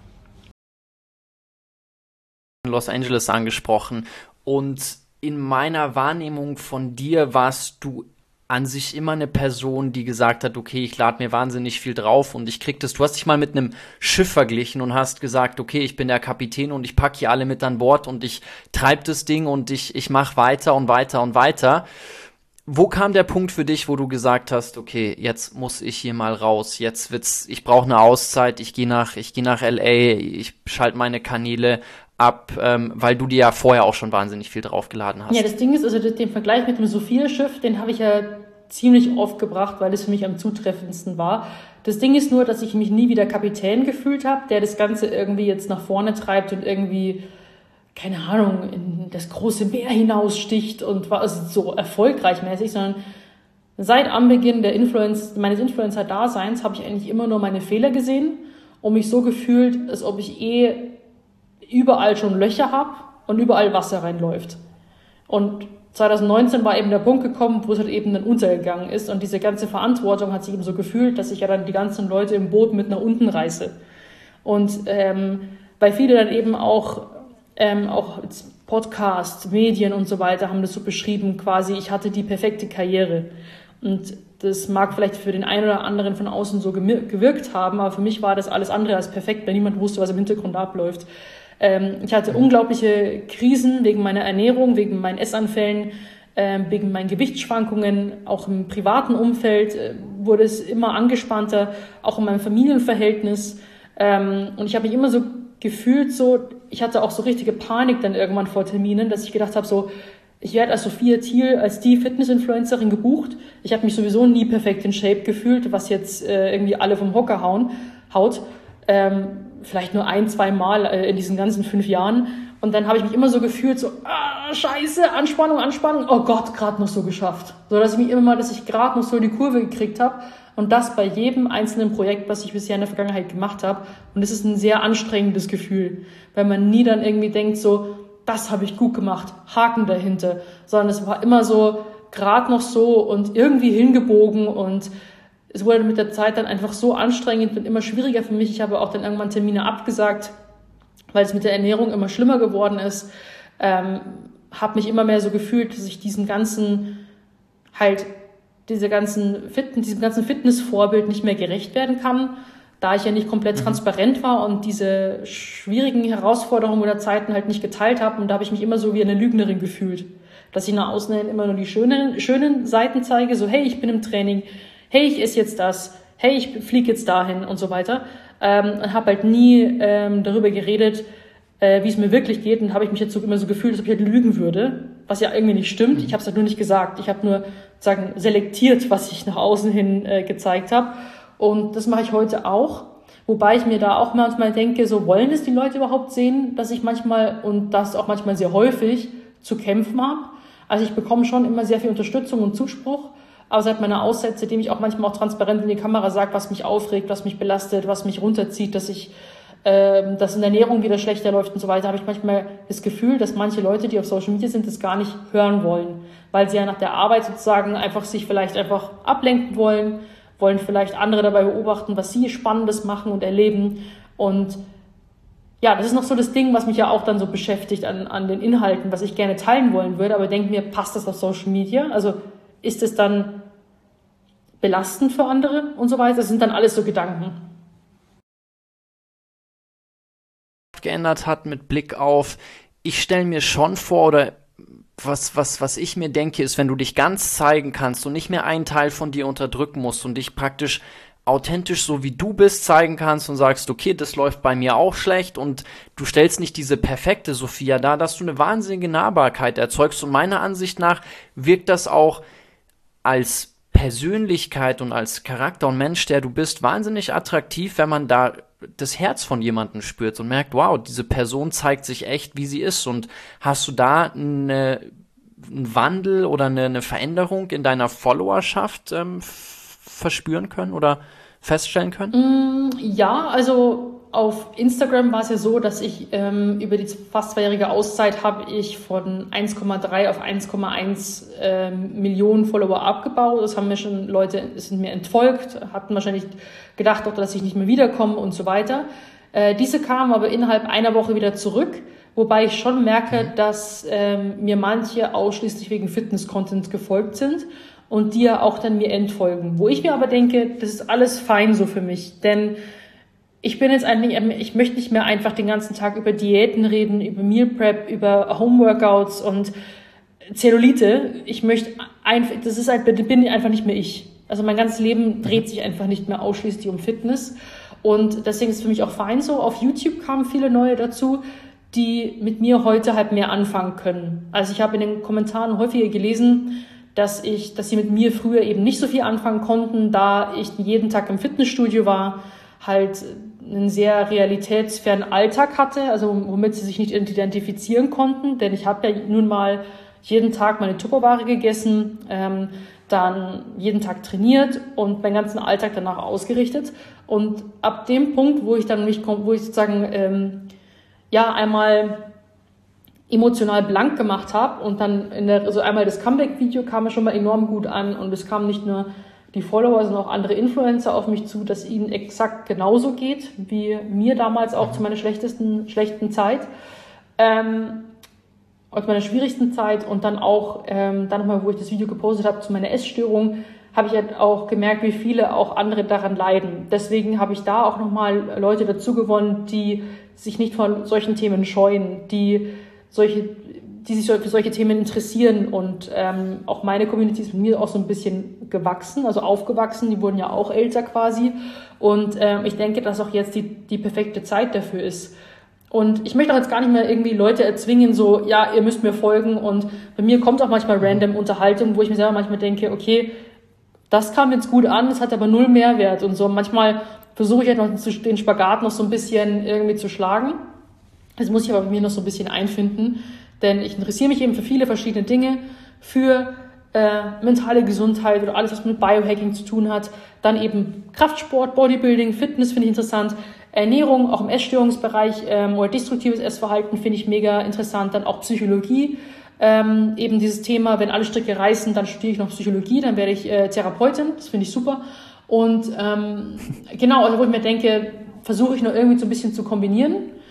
Los Angeles angesprochen. Und in meiner Wahrnehmung von dir warst du an sich immer eine Person, die gesagt hat, okay, ich lade mir wahnsinnig viel drauf und ich krieg das. Du hast dich mal mit einem Schiff verglichen und hast gesagt, okay, ich bin der Kapitän und ich packe hier alle mit an Bord und ich treibe das Ding und ich mache weiter und weiter und weiter. Wo kam der Punkt für dich, wo du gesagt hast, okay, jetzt muss ich hier mal raus, ich brauche eine Auszeit, ich gehe nach LA, ich schalte meine Kanäle ab, weil du dir ja vorher auch schon wahnsinnig viel draufgeladen hast. Ja, das Ding ist, also den Vergleich mit dem Sophia-Schiff, den habe ich ja ziemlich oft gebracht, weil es für mich am zutreffendsten war. Das Ding ist nur, dass ich mich nie wieder Kapitän gefühlt habe, der das Ganze irgendwie jetzt nach vorne treibt und irgendwie, keine Ahnung, in das große Meer hinaussticht und war also so erfolgreich mäßig, sondern seit Anbeginn meines Influencer-Daseins habe ich eigentlich immer nur meine Fehler gesehen und mich so gefühlt, als ob ich überall schon Löcher habe und überall Wasser reinläuft. Und 2019 war eben der Punkt gekommen, wo es halt eben dann untergegangen ist und diese ganze Verantwortung hat sich eben so gefühlt, dass ich ja dann die ganzen Leute im Boot mit nach unten reiße. Und weil viele dann eben auch Podcasts, Medien und so weiter haben das so beschrieben, quasi ich hatte die perfekte Karriere. Und das mag vielleicht für den einen oder anderen von außen so gewirkt haben, aber für mich war das alles andere als perfekt, weil niemand wusste, was im Hintergrund abläuft. Ich hatte unglaubliche Krisen wegen meiner Ernährung, wegen meinen Essanfällen, wegen meinen Gewichtsschwankungen. Auch im privaten Umfeld wurde es immer angespannter, auch in meinem Familienverhältnis. Und ich habe mich immer so gefühlt, ich hatte auch so richtige Panik dann irgendwann vor Terminen, dass ich gedacht habe, so, ich werde als Sophia Thiel, als die Fitness-Influencerin gebucht. Ich habe mich sowieso nie perfekt in Shape gefühlt, was jetzt irgendwie alle vom Hocker haut. Vielleicht nur 1-2 Mal in diesen ganzen 5 Jahren. Und dann habe ich mich immer so gefühlt, so, scheiße, Anspannung, oh Gott, gerade noch so geschafft. So, dass ich gerade noch so die Kurve gekriegt habe. Und das bei jedem einzelnen Projekt, was ich bisher in der Vergangenheit gemacht habe. Und es ist ein sehr anstrengendes Gefühl, weil man nie dann irgendwie denkt, so, das habe ich gut gemacht, Haken dahinter. Sondern es war immer so, gerade noch so und irgendwie hingebogen und es wurde mit der Zeit dann einfach so anstrengend und immer schwieriger für mich. Ich habe auch dann irgendwann Termine abgesagt, weil es mit der Ernährung immer schlimmer geworden ist. habe mich immer mehr so gefühlt, dass ich diesem ganzen Fitnessvorbild nicht mehr gerecht werden kann, da ich ja nicht komplett transparent war und diese schwierigen Herausforderungen oder Zeiten halt nicht geteilt habe. Und da habe ich mich immer so wie eine Lügnerin gefühlt, dass ich nach außen hin immer nur die schönen Seiten zeige, so hey, ich bin im Training, hey, ich esse jetzt das, hey, ich fliege jetzt dahin und so weiter. Und habe halt nie darüber geredet, wie es mir wirklich geht. Und habe ich mich jetzt so immer so gefühlt, als ob ich halt lügen würde, was ja irgendwie nicht stimmt. Ich habe es halt nur nicht gesagt. Ich habe nur sozusagen selektiert, was ich nach außen hin gezeigt habe. Und das mache ich heute auch. Wobei ich mir da auch manchmal denke, so wollen es die Leute überhaupt sehen, dass ich manchmal und das auch manchmal sehr häufig zu kämpfen habe. Also ich bekomme schon immer sehr viel Unterstützung und Zuspruch. Außerhalb meiner Aussätze, indem ich auch manchmal auch transparent in die Kamera sage, was mich aufregt, was mich belastet, was mich runterzieht, dass in der Ernährung wieder schlechter läuft und so weiter, habe ich manchmal das Gefühl, dass manche Leute, die auf Social Media sind, das gar nicht hören wollen, weil sie ja nach der Arbeit sozusagen sich vielleicht einfach ablenken wollen vielleicht andere dabei beobachten, was sie Spannendes machen und erleben. Und ja, das ist noch so das Ding, was mich ja auch dann so beschäftigt an den Inhalten, was ich gerne teilen wollen würde, aber denke mir, passt das auf Social Media? Also ist es dann belastend für andere und so weiter? Das sind dann alles so Gedanken. Geändert hat mit Blick auf, ich stelle mir schon vor, oder was ich mir denke, ist, wenn du dich ganz zeigen kannst und nicht mehr einen Teil von dir unterdrücken musst und dich praktisch authentisch, so wie du bist, zeigen kannst und sagst, okay, das läuft bei mir auch schlecht und du stellst nicht diese perfekte Sophia dar, dass du eine wahnsinnige Nahbarkeit erzeugst und meiner Ansicht nach wirkt das auch als Persönlichkeit und als Charakter und Mensch, der du bist, wahnsinnig attraktiv, wenn man da das Herz von jemandem spürt und merkt, wow, diese Person zeigt sich echt, wie sie ist. Und hast du da einen Wandel oder eine Veränderung in deiner Followerschaft verspüren können oder feststellen können? Ja, also auf Instagram war es ja so, dass ich über die fast 2-jährige Auszeit habe ich von 1,3 auf 1,1 Millionen Follower abgebaut. Das haben mir schon Leute, sind mir entfolgt, hatten wahrscheinlich gedacht, auch, dass ich nicht mehr wiederkomme und so weiter. Diese kamen aber innerhalb einer Woche wieder zurück, wobei ich schon merke, dass mir manche ausschließlich wegen Fitness-Content gefolgt sind und die ja auch dann mir entfolgen. Wo ich mir aber denke, das ist alles fein so für mich, denn ich möchte nicht mehr einfach den ganzen Tag über Diäten reden, über Meal Prep, über Homeworkouts und Zellulite. Bin einfach nicht mehr ich. Also mein ganzes Leben dreht sich einfach nicht mehr ausschließlich um Fitness. Und deswegen ist es für mich auch fein so. Auf YouTube kamen viele neue dazu, die mit mir heute halt mehr anfangen können. Also ich habe in den Kommentaren häufiger gelesen, dass sie mit mir früher eben nicht so viel anfangen konnten, da ich jeden Tag im Fitnessstudio war, halt einen sehr realitätsfernen Alltag hatte, also womit sie sich nicht identifizieren konnten, denn ich habe ja nun mal jeden Tag meine Tupperware gegessen, dann jeden Tag trainiert und meinen ganzen Alltag danach ausgerichtet. Und ab dem Punkt, wo ich sozusagen einmal emotional blank gemacht habe und dann einmal das Comeback-Video kam mir schon mal enorm gut an und es kam nicht nur die Follower, sondern auch andere Influencer auf mich zu, dass ihnen exakt genauso geht, wie mir damals auch zu meiner schlechten Zeit, und meiner schwierigsten Zeit und dann auch, dann nochmal, wo ich das Video gepostet habe, zu meiner Essstörung, habe ich halt auch gemerkt, wie viele auch andere daran leiden. Deswegen habe ich da auch nochmal Leute dazu gewonnen, die sich nicht von solchen Themen scheuen, die sich für solche Themen interessieren und auch meine Community ist mit mir auch so ein bisschen gewachsen, also aufgewachsen, die wurden ja auch älter quasi und ich denke, dass auch jetzt die perfekte Zeit dafür ist. Und ich möchte auch jetzt gar nicht mehr irgendwie Leute erzwingen, so, ja, ihr müsst mir folgen und bei mir kommt auch manchmal random Unterhaltung, wo ich mir selber manchmal denke, okay, das kam jetzt gut an, das hat aber null Mehrwert und so. Manchmal versuche ich halt noch den Spagat noch so ein bisschen irgendwie zu schlagen. Das muss ich aber bei mir noch so ein bisschen einfinden. Denn ich interessiere mich eben für viele verschiedene Dinge, für mentale Gesundheit oder alles, was mit Biohacking zu tun hat. Dann eben Kraftsport, Bodybuilding, Fitness finde ich interessant. Ernährung, auch im Essstörungsbereich oder destruktives Essverhalten finde ich mega interessant. Dann auch Psychologie. Eben dieses Thema, wenn alle Stricke reißen, dann studiere ich noch Psychologie, dann werde ich Therapeutin. Das finde ich super. Und genau, also wo ich mir denke, versuche ich noch irgendwie so ein bisschen zu kombinieren.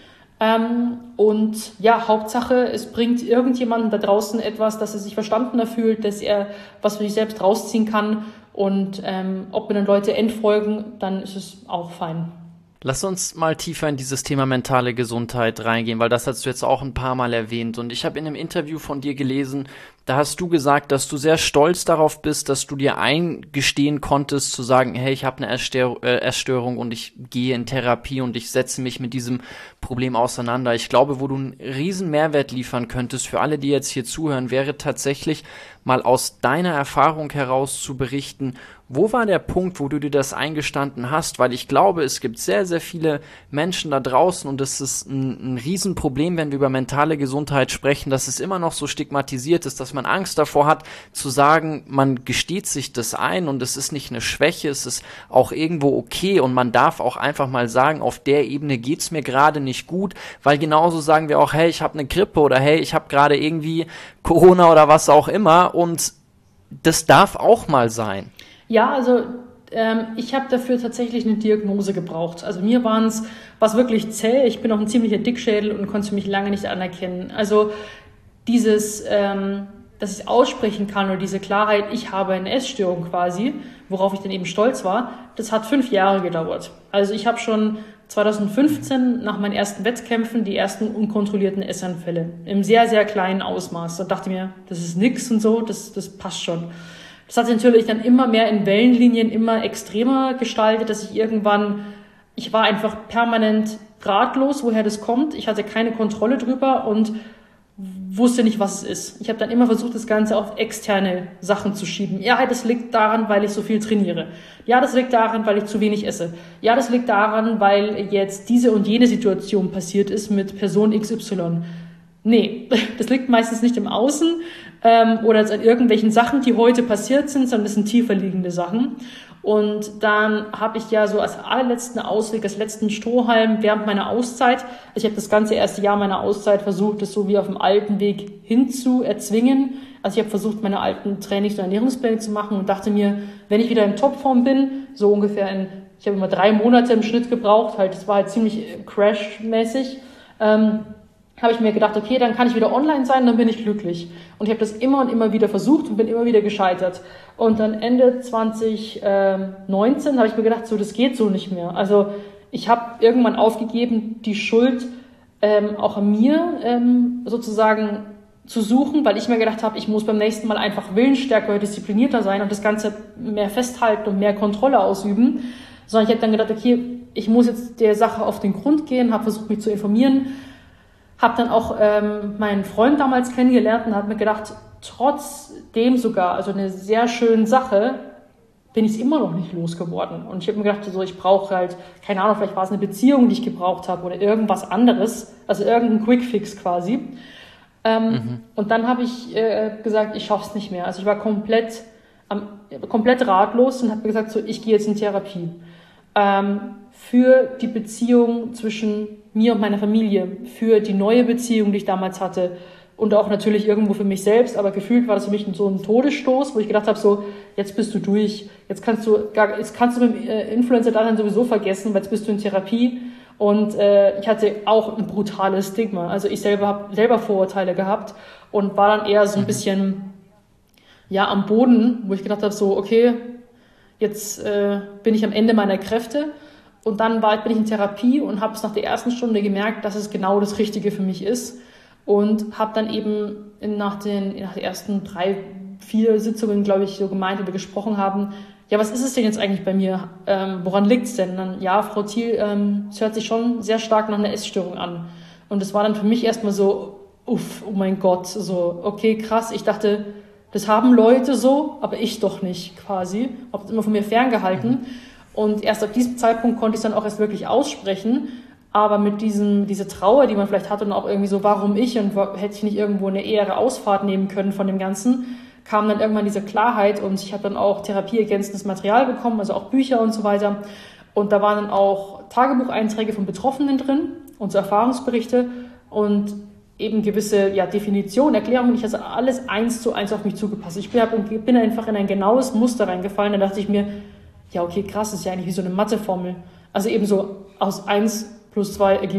Und ja, Hauptsache, es bringt irgendjemanden da draußen etwas, dass er sich verstandener fühlt, dass er was für sich selbst rausziehen kann. Und ob mir dann Leute entfolgen, dann ist es auch fein. Lass uns mal tiefer in dieses Thema mentale Gesundheit reingehen, weil das hast du jetzt auch ein paar Mal erwähnt. Und ich habe in einem Interview von dir gelesen, da hast du gesagt, dass du sehr stolz darauf bist, dass du dir eingestehen konntest, zu sagen, hey, ich habe eine Essstörung und ich gehe in Therapie und ich setze mich mit diesem Problem auseinander. Ich glaube, wo du einen riesen Mehrwert liefern könntest für alle, die jetzt hier zuhören, wäre tatsächlich mal aus deiner Erfahrung heraus zu berichten, wo war der Punkt, wo du dir das eingestanden hast? Weil ich glaube, es gibt sehr, sehr viele Menschen da draußen und es ist ein Riesenproblem, wenn wir über mentale Gesundheit sprechen, dass es immer noch so stigmatisiert ist, dass man Angst davor hat, zu sagen, man gesteht sich das ein und es ist nicht eine Schwäche, es ist auch irgendwo okay und man darf auch einfach mal sagen, auf der Ebene geht's mir gerade nicht gut, weil genauso sagen wir auch, hey, ich habe eine Grippe oder hey, ich habe gerade irgendwie Corona oder was auch immer und das darf auch mal sein. Ja, also ich habe dafür tatsächlich eine Diagnose gebraucht. Also mir war es wirklich zäh. Ich bin auch ein ziemlicher Dickschädel und konnte mich lange nicht anerkennen. Also dieses, dass ich aussprechen kann oder diese Klarheit, ich habe eine Essstörung quasi, worauf ich dann eben stolz war, das hat 5 Jahre gedauert. Also ich habe schon 2015 nach meinen ersten Wettkämpfen die ersten unkontrollierten Essanfälle im sehr, sehr kleinen Ausmaß. Da dachte ich mir, das ist nix und so, das passt schon. Das hat sich natürlich dann immer mehr in Wellenlinien immer extremer gestaltet, dass ich war einfach permanent ratlos, woher das kommt. Ich hatte keine Kontrolle drüber und wusste nicht, was es ist. Ich habe dann immer versucht, das Ganze auf externe Sachen zu schieben. Ja, das liegt daran, weil ich so viel trainiere. Ja, das liegt daran, weil ich zu wenig esse. Ja, das liegt daran, weil jetzt diese und jene Situation passiert ist mit Person XY. Nee, das liegt meistens nicht im Außen oder jetzt an irgendwelchen Sachen, die heute passiert sind, sondern das sind tiefer liegende Sachen. Und dann habe ich ja so als allerletzten Ausweg, als letzten Strohhalm während meiner Auszeit, also ich habe das ganze erste Jahr meiner Auszeit versucht, das so wie auf dem alten Weg hinzu erzwingen. Also ich habe versucht, meine alten Trainings- und Ernährungspläne zu machen und dachte mir, wenn ich wieder in Topform bin, so ungefähr ich habe immer 3 Monate im Schnitt gebraucht, das war halt ziemlich crash-mäßig, habe ich mir gedacht, okay, dann kann ich wieder online sein, dann bin ich glücklich. Und ich habe das immer und immer wieder versucht und bin immer wieder gescheitert. Und dann Ende 2019 habe ich mir gedacht, so, das geht so nicht mehr. Also ich habe irgendwann aufgegeben, die Schuld auch an mir sozusagen zu suchen, weil ich mir gedacht habe, ich muss beim nächsten Mal einfach willensstärker, disziplinierter sein und das Ganze mehr festhalten und mehr Kontrolle ausüben. Sondern ich habe dann gedacht, okay, ich muss jetzt der Sache auf den Grund gehen, habe versucht, mich zu informieren, habe dann auch meinen Freund damals kennengelernt und habe mir gedacht, trotzdem sogar, also eine sehr schöne Sache, bin ich es immer noch nicht losgeworden. Und ich habe mir gedacht, so, ich brauche halt, keine Ahnung, vielleicht war es eine Beziehung, die ich gebraucht habe oder irgendwas anderes, also irgendein Quickfix quasi. Und dann habe ich gesagt, ich schaff's nicht mehr. Also ich war komplett ratlos und habe mir gesagt, so, ich gehe jetzt in Therapie. Für die Beziehung zwischen mir und meiner Familie, für die neue Beziehung, die ich damals hatte und auch natürlich irgendwo für mich selbst, aber gefühlt war das für mich so ein Todesstoß, wo ich gedacht habe, so, jetzt bist du durch, jetzt kannst du mit Influencer-Dasein sowieso vergessen, weil jetzt bist du in Therapie und ich hatte auch ein brutales Stigma, also ich habe selber Vorurteile gehabt und war dann eher so ein bisschen am Boden, wo ich gedacht habe, so, okay, jetzt bin ich am Ende meiner Kräfte. Und dann bin ich in Therapie und habe es nach der ersten Stunde gemerkt, dass es genau das Richtige für mich ist. Und habe dann eben nach den ersten 3, 4 Sitzungen, glaube ich, so gemeint, wie wir gesprochen haben, ja, was ist es denn jetzt eigentlich bei mir? Woran liegt's denn? Und dann, ja, Frau Thiel, es hört sich schon sehr stark nach einer Essstörung an. Und das war dann für mich erstmal so, oh mein Gott, so, okay, krass. Ich dachte, das haben Leute so, aber ich doch nicht quasi. Habe das immer von mir ferngehalten. Und erst ab diesem Zeitpunkt konnte ich es dann auch erst wirklich aussprechen. Aber mit diese Trauer, die man vielleicht hat und auch irgendwie so, warum ich und hätte ich nicht irgendwo eine ehere Ausfahrt nehmen können von dem Ganzen, kam dann irgendwann diese Klarheit und ich habe dann auch therapieergänzendes Material bekommen, also auch Bücher und so weiter. Und da waren dann auch Tagebucheinträge von Betroffenen drin und so Erfahrungsberichte und eben gewisse Definitionen, Erklärungen. Ich habe alles 1:1 auf mich zugepasst. Ich bin einfach in ein genaues Muster reingefallen. Da dachte ich mir, ja, okay, krass, das ist ja eigentlich wie so eine Matheformel. Also eben so aus 1 + 2 ergibt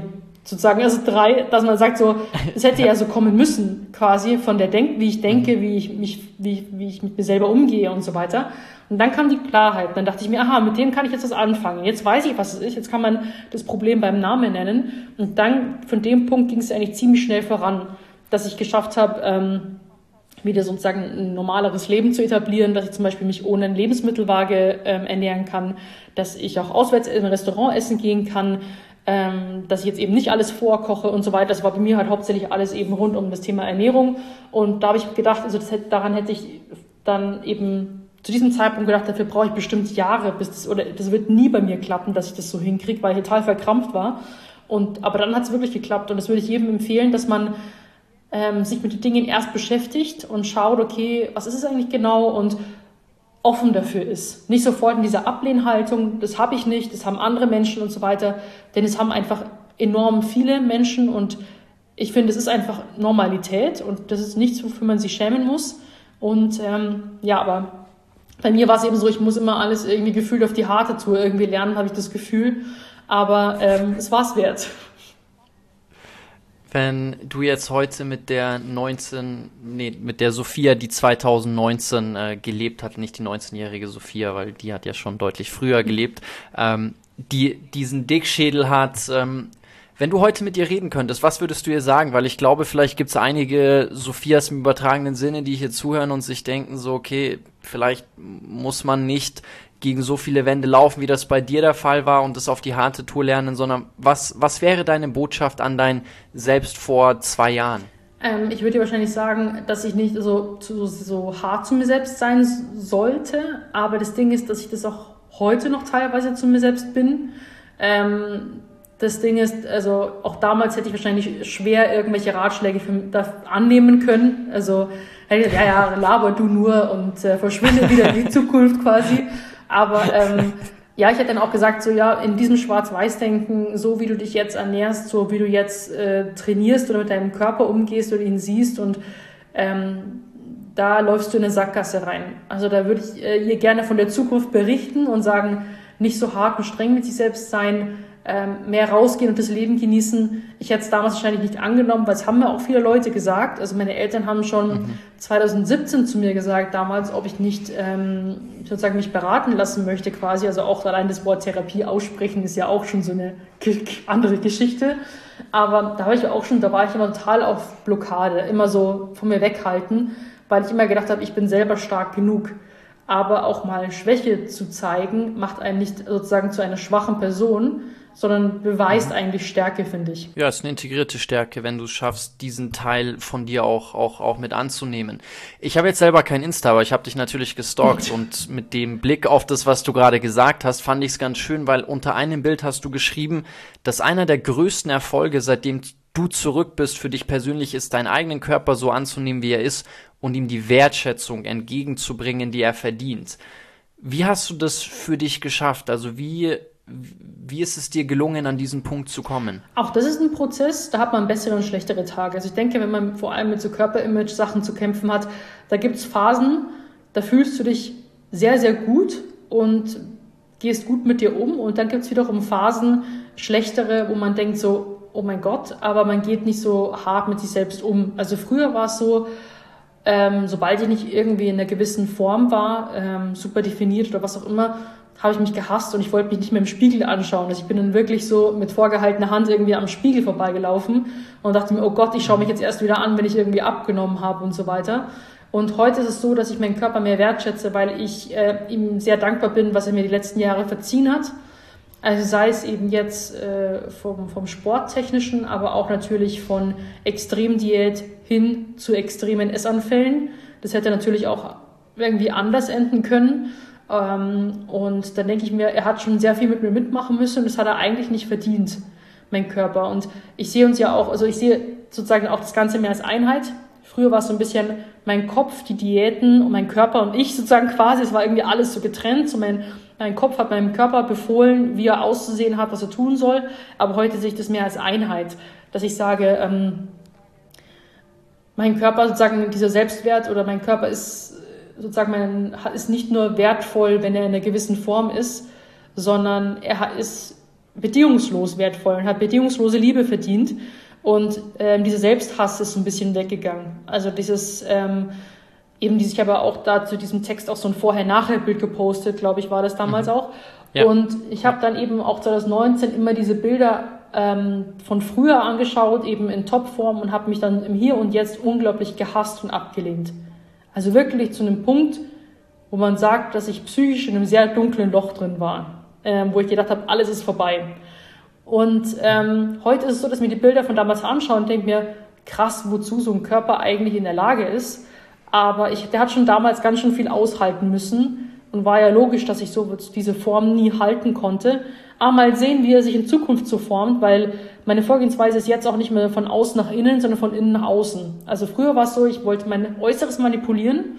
sozusagen, also 3, dass man sagt so, es hätte ja so kommen müssen, quasi von der wie ich denke, wie ich mit mir selber umgehe und so weiter. Und dann kam die Klarheit. Dann dachte ich mir, aha, mit dem kann ich jetzt was anfangen. Jetzt weiß ich, was es ist. Jetzt kann man das Problem beim Namen nennen. Und dann, von dem Punkt ging es eigentlich ziemlich schnell voran, dass ich geschafft habe, wieder sozusagen ein normaleres Leben zu etablieren, dass ich zum Beispiel mich ohne eine Lebensmittelwaage ernähren kann, dass ich auch auswärts in ein Restaurant essen gehen kann, dass ich jetzt eben nicht alles vorkoche und so weiter. Das war bei mir halt hauptsächlich alles eben rund um das Thema Ernährung. Und da habe ich gedacht, also daran hätte ich dann eben zu diesem Zeitpunkt gedacht, dafür brauche ich bestimmt Jahre, das wird nie bei mir klappen, dass ich das so hinkriege, weil ich total verkrampft war. Aber dann hat es wirklich geklappt und das würde ich jedem empfehlen, dass man sich mit den Dingen erst beschäftigt und schaut, okay, was ist es eigentlich genau und offen dafür ist. Nicht sofort in dieser Ablehnhaltung, das habe ich nicht, das haben andere Menschen und so weiter, denn es haben einfach enorm viele Menschen und ich finde, es ist einfach Normalität und das ist nichts, wofür man sich schämen muss. Und aber bei mir war es eben so, ich muss immer alles irgendwie gefühlt auf die harte Tour irgendwie lernen, habe ich das Gefühl, aber es war es wert. Wenn du jetzt heute mit der Sophia, die 2019 gelebt hat, nicht die 19-jährige Sophia, weil die hat ja schon deutlich früher gelebt, die diesen Dickschädel hat, wenn du heute mit ihr reden könntest, was würdest du ihr sagen? Weil ich glaube, vielleicht gibt es einige Sophias im übertragenen Sinne, die hier zuhören und sich denken so, okay, vielleicht muss man nicht gegen so viele Wände laufen, wie das bei dir der Fall war und das auf die harte Tour lernen, sondern was wäre deine Botschaft an dein Selbst vor 2 Jahren? Ich würde dir wahrscheinlich sagen, dass ich nicht so hart zu mir selbst sein sollte, aber das Ding ist, dass ich das auch heute noch teilweise zu mir selbst bin. Das Ding ist, also auch damals hätte ich wahrscheinlich schwer irgendwelche Ratschläge annehmen können. Also, ja, laber du nur und verschwinde wieder in die Zukunft quasi. Aber ich hätte dann auch gesagt, so ja, in diesem Schwarz-Weiß-Denken, so wie du dich jetzt ernährst, so wie du jetzt trainierst oder mit deinem Körper umgehst oder ihn siehst und da läufst du in eine Sackgasse rein. Also da würde ich ihr gerne von der Zukunft berichten und sagen, nicht so hart und streng mit sich selbst sein, mehr rausgehen und das Leben genießen. Ich hätte es damals wahrscheinlich nicht angenommen, weil es haben mir auch viele Leute gesagt. Also meine Eltern haben schon 2017 zu mir gesagt damals, ob ich nicht sozusagen mich beraten lassen möchte quasi. Also auch allein das Wort Therapie aussprechen ist ja auch schon so eine andere Geschichte. Aber da war ich immer total auf Blockade, immer so von mir weghalten, weil ich immer gedacht habe, ich bin selber stark genug. Aber auch mal Schwäche zu zeigen, macht einen nicht sozusagen zu einer schwachen Person, sondern beweist eigentlich Stärke, finde ich. Ja, es ist eine integrierte Stärke, wenn du es schaffst, diesen Teil von dir auch mit anzunehmen. Ich habe jetzt selber kein Insta, aber ich habe dich natürlich gestalkt und mit dem Blick auf das, was du gerade gesagt hast, fand ich es ganz schön, weil unter einem Bild hast du geschrieben, dass einer der größten Erfolge, seitdem du zurück bist, für dich persönlich ist, deinen eigenen Körper so anzunehmen, wie er ist und ihm die Wertschätzung entgegenzubringen, die er verdient. Wie hast du das für dich geschafft? Also wie ist es dir gelungen, an diesen Punkt zu kommen? Auch das ist ein Prozess, da hat man bessere und schlechtere Tage. Also ich denke, wenn man vor allem mit so Körperimage-Sachen zu kämpfen hat, da gibt es Phasen, da fühlst du dich sehr, sehr gut und gehst gut mit dir um. Und dann gibt es wiederum Phasen, schlechtere, wo man denkt so, oh mein Gott, aber man geht nicht so hart mit sich selbst um. Also früher war es so, sobald ich nicht irgendwie in einer gewissen Form war, super definiert oder was auch immer, habe ich mich gehasst und ich wollte mich nicht mehr im Spiegel anschauen. Also ich bin dann wirklich so mit vorgehaltener Hand irgendwie am Spiegel vorbeigelaufen und dachte mir, oh Gott, ich schaue mich jetzt erst wieder an, wenn ich irgendwie abgenommen habe und so weiter. Und heute ist es so, dass ich meinen Körper mehr wertschätze, weil ich ihm sehr dankbar bin, was er mir die letzten Jahre verziehen hat. Also sei es eben jetzt vom Sporttechnischen, aber auch natürlich von Extremdiät hin zu extremen Essanfällen. Das hätte natürlich auch irgendwie anders enden können. Und dann denke ich mir, er hat schon sehr viel mit mir mitmachen müssen und das hat er eigentlich nicht verdient, mein Körper. Und ich sehe uns ja auch, also ich sehe sozusagen auch das Ganze mehr als Einheit. Früher war es so ein bisschen mein Kopf, die Diäten und mein Körper und ich sozusagen quasi, es war irgendwie alles so getrennt. So mein Kopf hat meinem Körper befohlen, wie er auszusehen hat, was er tun soll. Aber heute sehe ich das mehr als Einheit, dass ich sage, mein Körper sozusagen, dieser Selbstwert oder mein Körper ist ist nicht nur wertvoll, wenn er in einer gewissen Form ist, sondern er ist bedingungslos wertvoll und hat bedingungslose Liebe verdient. Und dieser Selbsthass ist ein bisschen weggegangen. Also ich habe auch da zu diesem Text auch so ein Vorher-Nachher-Bild gepostet, glaube ich, war das damals auch. Ja. Und ich habe dann eben auch 2019 immer diese Bilder von früher angeschaut, eben in Topform, und habe mich dann im Hier und Jetzt unglaublich gehasst und abgelehnt. Also wirklich zu einem Punkt, wo man sagt, dass ich psychisch in einem sehr dunklen Loch drin war, wo ich gedacht habe, alles ist vorbei. Und heute ist es so, dass ich mir die Bilder von damals anschaue und denke mir, krass, wozu so ein Körper eigentlich in der Lage ist. Aber der hat schon damals ganz schön viel aushalten müssen und war ja logisch, dass ich so diese Form nie halten konnte. Aber mal sehen, wie er sich in Zukunft so formt, weil meine Vorgehensweise ist jetzt auch nicht mehr von außen nach innen, sondern von innen nach außen. Also früher war es so, ich wollte mein Äußeres manipulieren,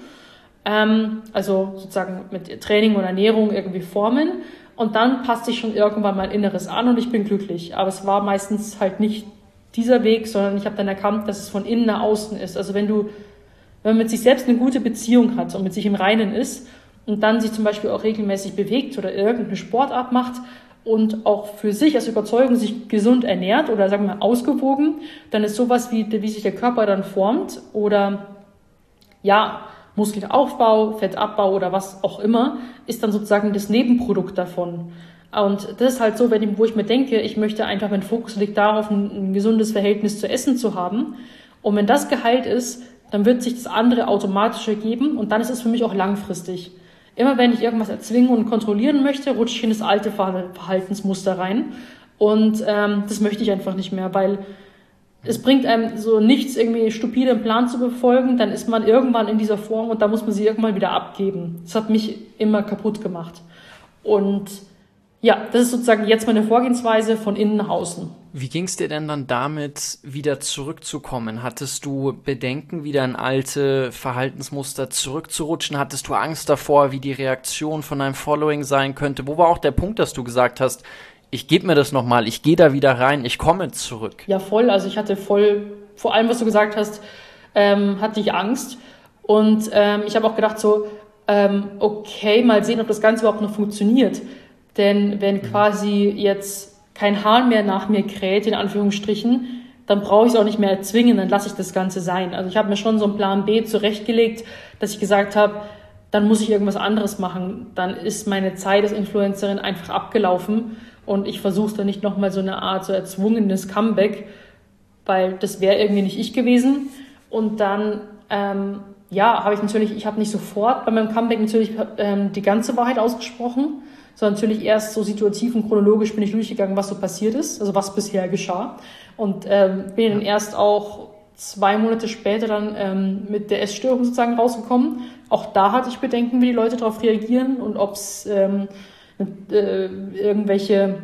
also sozusagen mit Training und Ernährung irgendwie formen. Und dann passt sich schon irgendwann mein Inneres an und ich bin glücklich. Aber es war meistens halt nicht dieser Weg, sondern ich habe dann erkannt, dass es von innen nach außen ist. Also wenn man mit sich selbst eine gute Beziehung hat und mit sich im Reinen ist und dann sich zum Beispiel auch regelmäßig bewegt oder irgendeine Sportart macht und auch für sich als Überzeugung sich gesund ernährt oder sagen wir mal ausgewogen, dann ist sowas wie sich der Körper dann formt oder ja, Muskelaufbau, Fettabbau oder was auch immer, ist dann sozusagen das Nebenprodukt davon. Und das ist halt so, wo ich mir denke, ich möchte einfach, mein Fokus liegt darauf, ein gesundes Verhältnis zu Essen zu haben. Und wenn das geheilt ist, dann wird sich das andere automatisch ergeben und dann ist es für mich auch langfristig. Immer wenn ich irgendwas erzwingen und kontrollieren möchte, rutsche ich in das alte Verhaltensmuster rein. Und das möchte ich einfach nicht mehr, weil es bringt einem so nichts, irgendwie stupide einen Plan zu befolgen, dann ist man irgendwann in dieser Form und da muss man sie irgendwann wieder abgeben. Das hat mich immer kaputt gemacht. Und ja, das ist sozusagen jetzt meine Vorgehensweise von innen nach außen. Wie ging es dir denn dann damit, wieder zurückzukommen? Hattest du Bedenken, wieder in alte Verhaltensmuster zurückzurutschen? Hattest du Angst davor, wie die Reaktion von deinem Following sein könnte? Wo war auch der Punkt, dass du gesagt hast, ich gebe mir das nochmal, ich gehe da wieder rein, ich komme zurück? Ja, voll. Also ich hatte vor allem, was du gesagt hast, hatte ich Angst. Und ich habe auch gedacht so, okay, mal sehen, ob das Ganze überhaupt noch funktioniert. Denn wenn quasi jetzt kein Hahn mehr nach mir kräht, in Anführungsstrichen, dann brauche ich es auch nicht mehr erzwingen, dann lasse ich das Ganze sein. Also ich habe mir schon so einen Plan B zurechtgelegt, dass ich gesagt habe, dann muss ich irgendwas anderes machen. Dann ist meine Zeit als Influencerin einfach abgelaufen und ich versuche dann nicht nochmal so eine Art so erzwungenes Comeback, weil das wäre irgendwie nicht ich gewesen. Und dann, ich habe nicht sofort bei meinem Comeback natürlich die ganze Wahrheit ausgesprochen, sondern natürlich erst so situativ und chronologisch bin ich durchgegangen, was so passiert ist, also was bisher geschah. Und bin dann erst auch 2 Monate später dann mit der Essstörung sozusagen rausgekommen. Auch da hatte ich Bedenken, wie die Leute darauf reagieren und ob es irgendwelche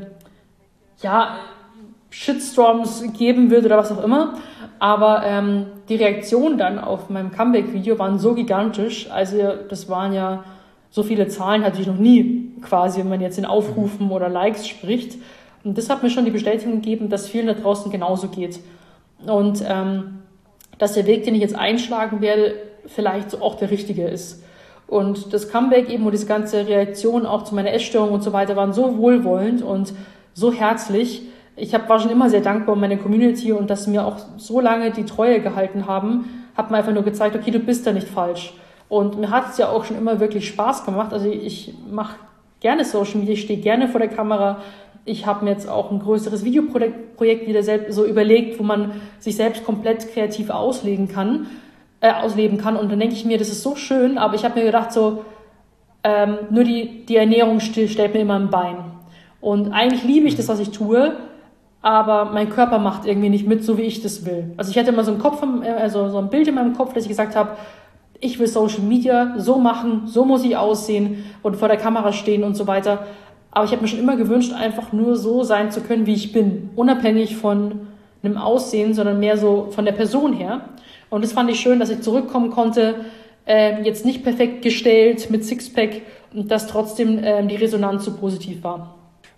Shitstorms geben würde oder was auch immer. Aber die Reaktionen dann auf meinem Comeback-Video waren so gigantisch. Also das waren ja so viele Zahlen hatte ich noch nie quasi, wenn man jetzt in Aufrufen oder Likes spricht. Und das hat mir schon die Bestätigung gegeben, dass vielen da draußen genauso geht. Und dass der Weg, den ich jetzt einschlagen werde, vielleicht so auch der richtige ist. Und das Comeback eben und diese ganze Reaktion auch zu meiner Essstörung und so weiter waren so wohlwollend und so herzlich. Ich war schon immer sehr dankbar um meine Community und dass sie mir auch so lange die Treue gehalten haben, hat mir einfach nur gezeigt, okay, du bist da nicht falsch. Und mir hat es ja auch schon immer wirklich Spaß gemacht. Also ich mache gerne Social Media, ich stehe gerne vor der Kamera. Ich habe mir jetzt auch ein größeres Videoprojekt wieder selbst so überlegt, wo man sich selbst komplett kreativ ausleben kann. Und dann denke ich mir, das ist so schön, aber ich habe mir gedacht, so nur die Ernährung stellt mir immer ein Bein. Und eigentlich liebe ich das, was ich tue, aber mein Körper macht irgendwie nicht mit, so wie ich das will. Also ich hatte immer so ein Bild in meinem Kopf, dass ich gesagt habe, ich will Social Media so machen, so muss ich aussehen und vor der Kamera stehen und so weiter. Aber ich habe mir schon immer gewünscht, einfach nur so sein zu können, wie ich bin. Unabhängig von einem Aussehen, sondern mehr so von der Person her. Und das fand ich schön, dass ich zurückkommen konnte, jetzt nicht perfekt gestellt mit Sixpack und dass trotzdem die Resonanz so positiv war.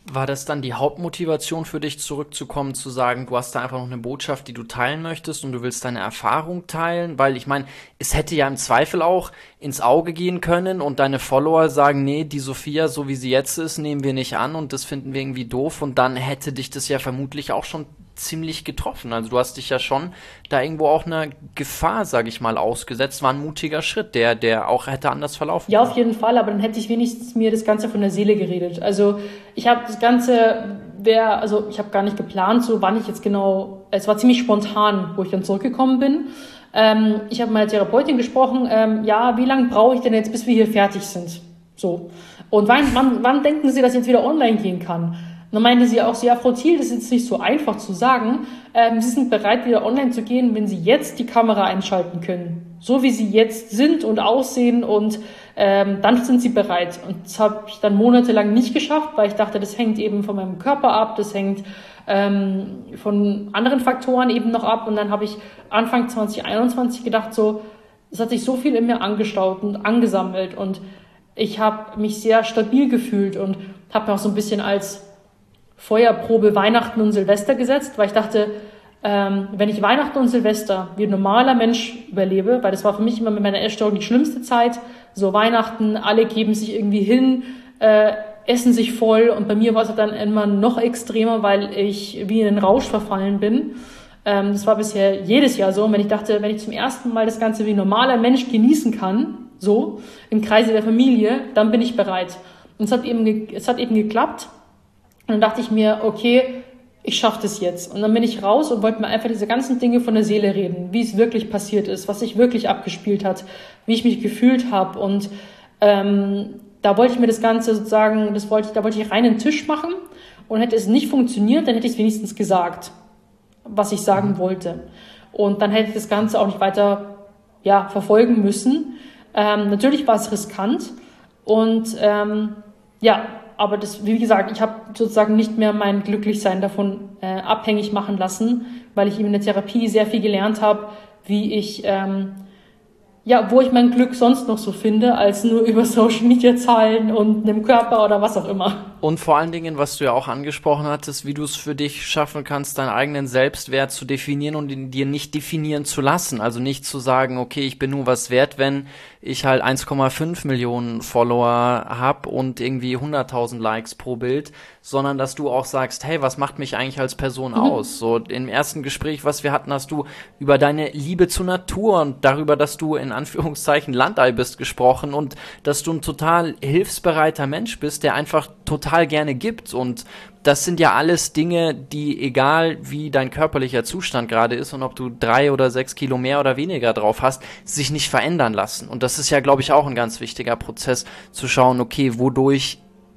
War das dann die Hauptmotivation für dich, zurückzukommen, zu sagen, du hast da einfach noch eine Botschaft, die du teilen möchtest und du willst deine Erfahrung teilen? Weil ich meine, es hätte ja im Zweifel auch ins Auge gehen können und deine Follower sagen, nee, die Sophia, so wie sie jetzt ist, nehmen wir nicht an und das finden wir irgendwie doof und dann hätte dich das ja vermutlich auch schon ziemlich getroffen. Also du hast dich ja schon da irgendwo auch einer Gefahr, sage ich mal, ausgesetzt. War ein mutiger Schritt, der auch hätte anders verlaufen Ja, auf jeden Fall, aber dann hätte ich wenigstens mir das Ganze von der Seele geredet. Also ich habe das Ganze, ich habe gar nicht geplant, so wann ich jetzt genau, es war ziemlich spontan, wo ich dann zurückgekommen bin. Ich habe mit meiner Therapeutin gesprochen, wie lange brauche ich denn jetzt, bis wir hier fertig sind? So. Und wann denken Sie, dass ich jetzt wieder online gehen kann? Und dann meinte sie auch so, ja, Frau Thiel, das ist jetzt nicht so einfach zu sagen. Sie sind bereit, wieder online zu gehen, wenn Sie jetzt die Kamera einschalten können. So wie Sie jetzt sind und aussehen und dann sind Sie bereit. Und das habe ich dann monatelang nicht geschafft, weil ich dachte, das hängt eben von meinem Körper ab, das hängt von anderen Faktoren eben noch ab. Und dann habe ich Anfang 2021 gedacht, so, es hat sich so viel in mir angestaut und angesammelt und ich habe mich sehr stabil gefühlt und habe mir auch so ein bisschen als Feuerprobe Weihnachten und Silvester gesetzt, weil ich dachte, wenn ich Weihnachten und Silvester wie ein normaler Mensch überlebe, weil das war für mich immer mit meiner Essstörung die schlimmste Zeit, so Weihnachten, alle geben sich irgendwie hin, essen sich voll und bei mir war es dann immer noch extremer, weil ich wie in einen Rausch verfallen bin. Das war bisher jedes Jahr so und wenn ich dachte, wenn ich zum ersten Mal das Ganze wie ein normaler Mensch genießen kann, so im Kreise der Familie, dann bin ich bereit. Und es hat eben geklappt. Und dann dachte ich mir, okay, ich schaffe das jetzt. Und dann bin ich raus und wollte mir einfach diese ganzen Dinge von der Seele reden, wie es wirklich passiert ist, was sich wirklich abgespielt hat, wie ich mich gefühlt habe. Und da wollte ich mir das Ganze sozusagen, da wollte ich rein einen Tisch machen. Und hätte es nicht funktioniert, dann hätte ich es wenigstens gesagt, was ich sagen wollte. Und dann hätte ich das Ganze auch nicht weiter verfolgen müssen. Natürlich war es riskant. Und aber das, wie gesagt, ich habe sozusagen nicht mehr mein Glücklichsein davon abhängig machen lassen, weil ich eben in der Therapie sehr viel gelernt habe, wie ich, wo ich mein Glück sonst noch so finde, als nur über Social Media Zahlen und einem Körper oder was auch immer. Und vor allen Dingen, was du ja auch angesprochen hattest, wie du es für dich schaffen kannst, deinen eigenen Selbstwert zu definieren und ihn dir nicht definieren zu lassen. Also nicht zu sagen, okay, ich bin nur was wert, wenn ich halt 1,5 Millionen Follower habe und irgendwie 100.000 Likes pro Bild, sondern dass du auch sagst, hey, was macht mich eigentlich als Person aus? So im ersten Gespräch, was wir hatten, hast du über deine Liebe zur Natur und darüber, dass du in Anführungszeichen Landei bist gesprochen und dass du ein total hilfsbereiter Mensch bist, der einfach total gerne gibt und das sind ja alles Dinge, die egal wie dein körperlicher Zustand gerade ist und ob du 3 oder 6 Kilo mehr oder weniger drauf hast, sich nicht verändern lassen. Und das ist ja, glaube ich, auch ein ganz wichtiger Prozess, zu schauen, okay, wodurch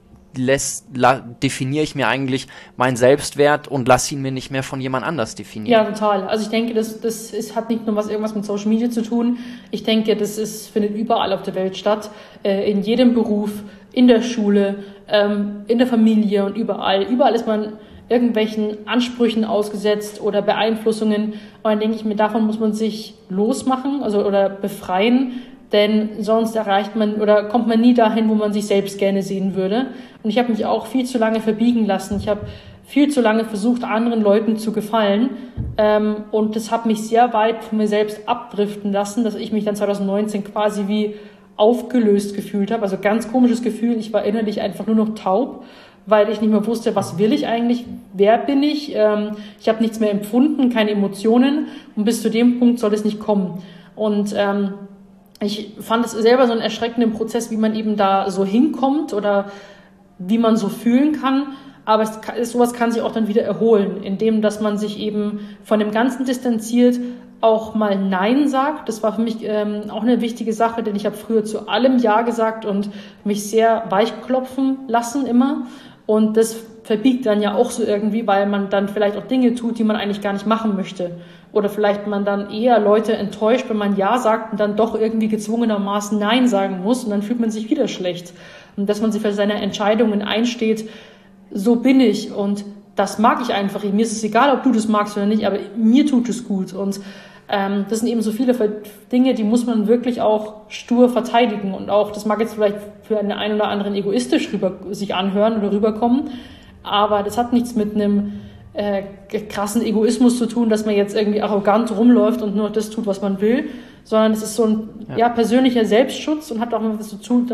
definiere ich mir eigentlich meinen Selbstwert und lasse ihn mir nicht mehr von jemand anders definieren. Ja, total. Also ich denke, das hat nicht nur irgendwas mit Social Media zu tun. Ich denke, findet überall auf der Welt statt, in jedem Beruf, in der Schule, in der Familie und überall. Überall ist man irgendwelchen Ansprüchen ausgesetzt oder Beeinflussungen. Und dann denke ich mir, davon muss man sich losmachen, oder befreien, denn sonst erreicht man oder kommt man nie dahin, wo man sich selbst gerne sehen würde. Und ich habe mich auch viel zu lange verbiegen lassen. Ich habe viel zu lange versucht, anderen Leuten zu gefallen. Und das hat mich sehr weit von mir selbst abdriften lassen, dass ich mich dann 2019 quasi wie aufgelöst gefühlt habe. Also ganz komisches Gefühl. Ich war innerlich einfach nur noch taub, weil ich nicht mehr wusste, was will ich eigentlich, wer bin ich. Ich habe nichts mehr empfunden, keine Emotionen. Und bis zu dem Punkt soll es nicht kommen. Und ich fand es selber so einen erschreckenden Prozess, wie man eben da so hinkommt oder wie man so fühlen kann. Aber sowas kann sich auch dann wieder erholen, indem dass man sich eben von dem Ganzen distanziert, auch mal Nein sagt. Das war für mich auch eine wichtige Sache, denn ich habe früher zu allem Ja gesagt und mich sehr weichklopfen lassen immer. Und das verbiegt dann ja auch so irgendwie, weil man dann vielleicht auch Dinge tut, die man eigentlich gar nicht machen möchte. Oder vielleicht man dann eher Leute enttäuscht, wenn man Ja sagt und dann doch irgendwie gezwungenermaßen Nein sagen muss und dann fühlt man sich wieder schlecht. Und dass man sich für seine Entscheidungen einsteht, so bin ich und das mag ich einfach. Mir ist es egal, ob du das magst oder nicht, aber mir tut es gut. Und das sind eben so viele Dinge, die muss man wirklich auch stur verteidigen. Und auch, das mag jetzt vielleicht für einen oder anderen egoistisch sich anhören oder rüberkommen, Aber das hat nichts mit einem krassen Egoismus zu tun, dass man jetzt irgendwie arrogant rumläuft und nur das tut, was man will, sondern es ist so ein persönlicher Selbstschutz und hat auch damit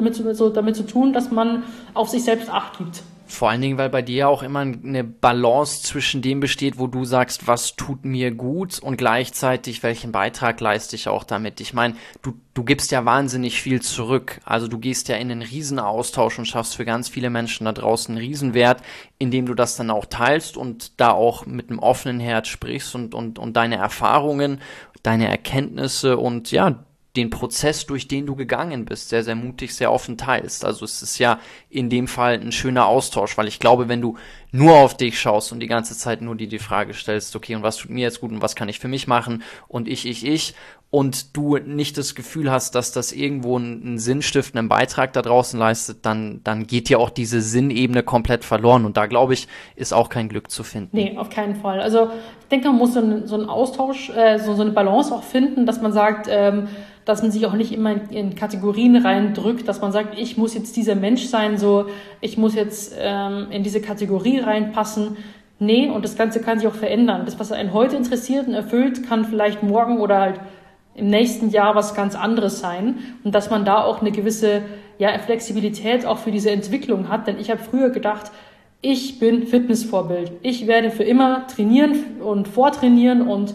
zu tun, dass man auf sich selbst Acht gibt. Vor allen Dingen, weil bei dir auch immer eine Balance zwischen dem besteht, wo du sagst, was tut mir gut und gleichzeitig, welchen Beitrag leiste ich auch damit. Ich meine, du gibst ja wahnsinnig viel zurück. Also du gehst ja in einen Riesenaustausch und schaffst für ganz viele Menschen da draußen einen Riesenwert, indem du das dann auch teilst und da auch mit einem offenen Herz sprichst und deine Erfahrungen, deine Erkenntnisse und ja, den Prozess, durch den du gegangen bist, sehr, sehr mutig, sehr offen teilst. Also es ist ja in dem Fall ein schöner Austausch, weil ich glaube, wenn du nur auf dich schaust und die ganze Zeit nur dir die Frage stellst, okay, und was tut mir jetzt gut und was kann ich für mich machen und ich und du nicht das Gefühl hast, dass das irgendwo einen sinnstiftenden Beitrag da draußen leistet, dann geht dir auch diese Sinnebene komplett verloren und da, glaube ich, ist auch kein Glück zu finden. Nee, auf keinen Fall. Also ich denke, man muss so einen Austausch, so eine Balance auch finden, dass man sagt, dass man sich auch nicht immer in Kategorien reindrückt, dass man sagt, ich muss jetzt dieser Mensch sein, so ich muss jetzt in diese Kategorie reinpassen. Nee, und das Ganze kann sich auch verändern. Das, was einen heute interessiert und erfüllt, kann vielleicht morgen oder halt im nächsten Jahr was ganz anderes sein. Und dass man da auch eine gewisse Flexibilität auch für diese Entwicklung hat. Denn ich habe früher gedacht, ich bin Fitnessvorbild. Ich werde für immer trainieren und vortrainieren und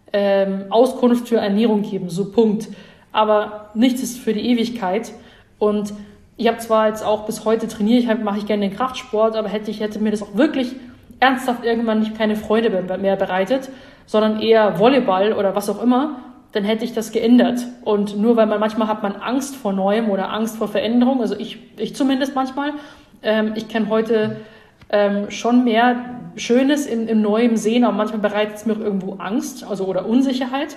Auskunft für Ernährung geben, so Punkt. Aber nichts ist für die Ewigkeit. Und ich habe zwar jetzt auch bis heute trainiert, mache ich gerne den Kraftsport, aber hätte mir das auch wirklich ernsthaft irgendwann nicht keine Freude mehr bereitet, sondern eher Volleyball oder was auch immer, dann hätte ich das geändert. Und nur weil manchmal hat man Angst vor Neuem oder Angst vor Veränderung, also ich zumindest manchmal, ich kann heute schon mehr Schönes im Neuen sehen, aber manchmal bereitet es mir auch irgendwo Angst, also oder Unsicherheit.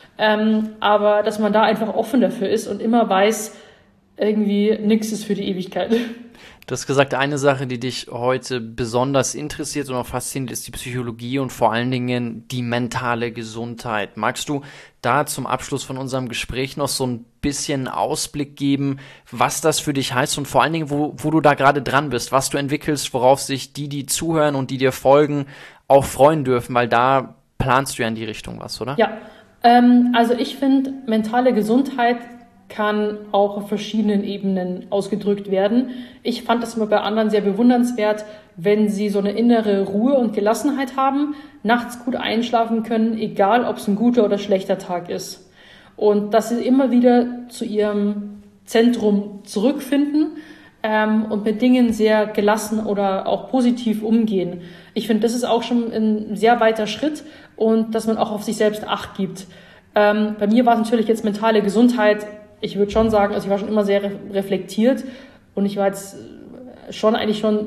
Aber dass man da einfach offen dafür ist und immer weiß, irgendwie nichts ist für die Ewigkeit. Du hast gesagt, eine Sache, die dich heute besonders interessiert und auch fasziniert, ist die Psychologie und vor allen Dingen die mentale Gesundheit. Magst du da zum Abschluss von unserem Gespräch noch so ein bisschen Ausblick geben, was das für dich heißt und vor allen Dingen, wo du da gerade dran bist, was du entwickelst, worauf sich die zuhören und die dir folgen, auch freuen dürfen, weil da planst du ja in die Richtung was, oder? Ja, also ich finde, mentale Gesundheit kann auch auf verschiedenen Ebenen ausgedrückt werden. Ich fand das immer bei anderen sehr bewundernswert, wenn sie so eine innere Ruhe und Gelassenheit haben, nachts gut einschlafen können, egal ob es ein guter oder schlechter Tag ist. Und dass sie immer wieder zu ihrem Zentrum zurückfinden und mit Dingen sehr gelassen oder auch positiv umgehen. Ich finde, das ist auch schon ein sehr weiter Schritt und dass man auch auf sich selbst Acht gibt. Bei mir war es natürlich jetzt mentale Gesundheit. Ich würde schon sagen, also ich war schon immer sehr reflektiert und ich war jetzt schon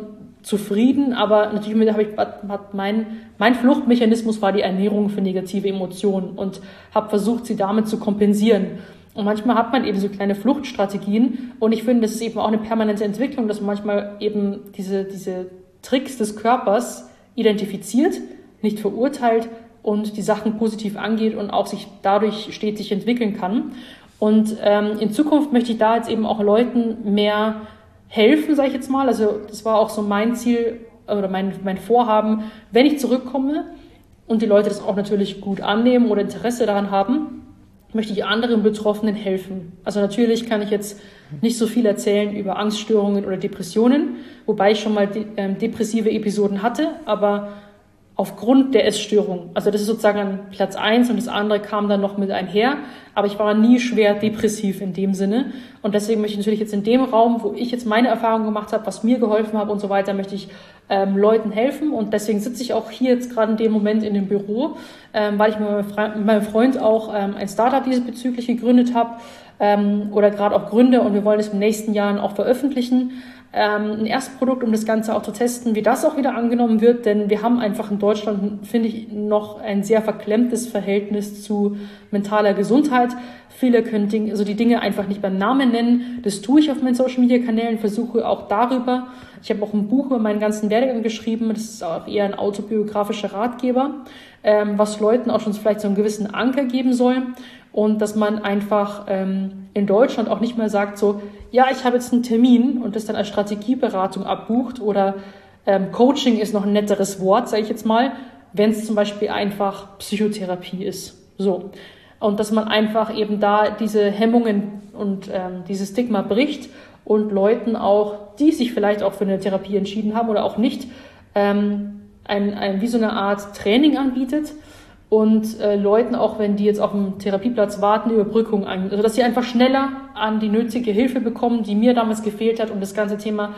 zufrieden, aber natürlich hat mein Fluchtmechanismus war die Ernährung für negative Emotionen und habe versucht, sie damit zu kompensieren. Und manchmal hat man eben so kleine Fluchtstrategien und ich finde, das ist eben auch eine permanente Entwicklung, dass man manchmal eben diese Tricks des Körpers identifiziert, nicht verurteilt und die Sachen positiv angeht und auch sich dadurch stetig entwickeln kann. Und in Zukunft möchte ich da jetzt eben auch Leuten mehr helfen, sage ich jetzt mal. Also das war auch so mein Ziel oder mein Vorhaben, wenn ich zurückkomme und die Leute das auch natürlich gut annehmen oder Interesse daran haben, möchte ich anderen Betroffenen helfen. Also natürlich kann ich jetzt nicht so viel erzählen über Angststörungen oder Depressionen, wobei ich schon mal depressive Episoden hatte, aber aufgrund der Essstörung. Also das ist sozusagen an Platz 1 und das andere kam dann noch mit einher. Aber ich war nie schwer depressiv in dem Sinne. Und deswegen möchte ich natürlich jetzt in dem Raum, wo ich jetzt meine Erfahrungen gemacht habe, was mir geholfen hat und so weiter, möchte ich Leuten helfen. Und deswegen sitze ich auch hier jetzt gerade in dem Moment in dem Büro, weil ich mit meinem Freund auch ein Startup diesbezüglich gegründet habe oder gerade auch gründe. Und wir wollen es im nächsten Jahr auch veröffentlichen. Ein Erstprodukt, um das Ganze auch zu testen, wie das auch wieder angenommen wird, denn wir haben einfach in Deutschland, finde ich, noch ein sehr verklemmtes Verhältnis zu mentaler Gesundheit. Viele können die Dinge einfach nicht beim Namen nennen. Das tue ich auf meinen Social-Media-Kanälen, versuche auch darüber. Ich habe auch ein Buch über meinen ganzen Werdegang geschrieben, das ist auch eher ein autobiografischer Ratgeber, was Leuten auch schon vielleicht so einen gewissen Anker geben soll. Und dass man einfach in Deutschland auch nicht mehr sagt so, ja, ich habe jetzt einen Termin und das dann als Strategieberatung abbucht oder Coaching ist noch ein netteres Wort, sage ich jetzt mal, wenn es zum Beispiel einfach Psychotherapie ist. So. Und dass man einfach eben da diese Hemmungen und dieses Stigma bricht und Leuten auch, die sich vielleicht auch für eine Therapie entschieden haben oder auch nicht, wie so eine Art Training anbietet und Leuten, auch wenn die jetzt auf dem Therapieplatz warten, Überbrückung an, also dass sie einfach schneller an die nötige Hilfe bekommen, die mir damals gefehlt hat, um das ganze Thema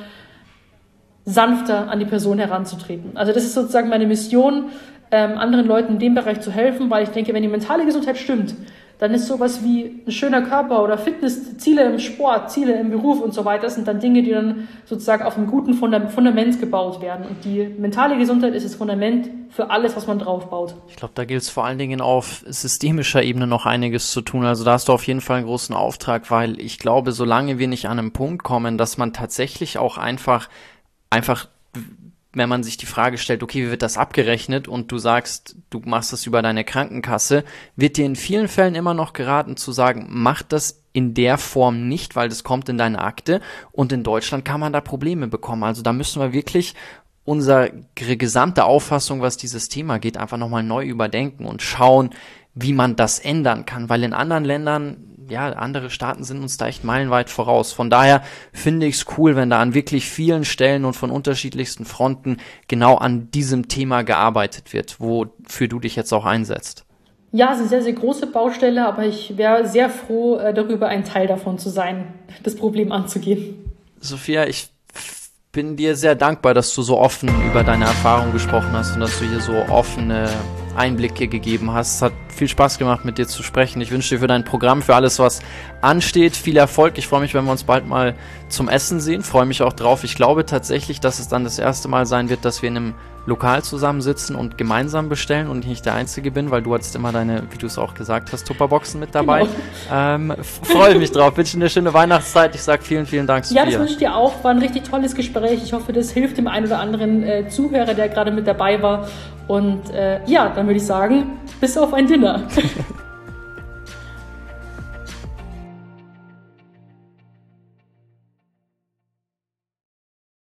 sanfter an die Person heranzutreten. Also das ist sozusagen meine Mission, anderen Leuten in dem Bereich zu helfen, weil ich denke, wenn die mentale Gesundheit stimmt, dann ist sowas wie ein schöner Körper oder Fitness, Ziele im Sport, Ziele im Beruf und so weiter, das sind dann Dinge, die dann sozusagen auf einem guten Fundament gebaut werden. Und die mentale Gesundheit ist das Fundament für alles, was man draufbaut. Ich glaube, da gilt es vor allen Dingen auf systemischer Ebene noch einiges zu tun. Also da hast du auf jeden Fall einen großen Auftrag, weil ich glaube, solange wir nicht an einen Punkt kommen, dass man tatsächlich auch einfach, wenn man sich die Frage stellt, okay, wie wird das abgerechnet und du sagst, du machst das über deine Krankenkasse, wird dir in vielen Fällen immer noch geraten zu sagen, mach das in der Form nicht, weil das kommt in deine Akte und in Deutschland kann man da Probleme bekommen. Also da müssen wir wirklich unsere gesamte Auffassung, was dieses Thema geht, einfach nochmal neu überdenken und schauen, wie man das ändern kann, weil in anderen Ländern, ja, andere Staaten sind uns da echt meilenweit voraus. Von daher finde ich es cool, wenn da an wirklich vielen Stellen und von unterschiedlichsten Fronten genau an diesem Thema gearbeitet wird, wofür du dich jetzt auch einsetzt. Ja, es ist eine sehr, sehr große Baustelle, aber ich wäre sehr froh, darüber ein Teil davon zu sein, das Problem anzugehen. Sophia, ich bin dir sehr dankbar, dass du so offen über deine Erfahrungen gesprochen hast und dass du hier so offene Einblicke gegeben hast. Es hat viel Spaß gemacht, mit dir zu sprechen. Ich wünsche dir für dein Programm, für alles, was ansteht, viel Erfolg. Ich freue mich, wenn wir uns bald mal zum Essen sehen. Freue mich auch drauf. Ich glaube tatsächlich, dass es dann das erste Mal sein wird, dass wir in einem Lokal zusammensitzen und gemeinsam bestellen und ich nicht der Einzige bin, weil du hattest immer deine, wie du es auch gesagt hast, Tupperboxen mit dabei. Genau. Freue mich drauf. Wünsche dir eine schöne Weihnachtszeit. Ich sage vielen, vielen Dank, Sophia. Ja, das wünsche ich dir auch. War ein richtig tolles Gespräch. Ich hoffe, das hilft dem einen oder anderen Zuhörer, der gerade mit dabei war. Und ja, dann würde ich sagen, bis auf ein Dinner.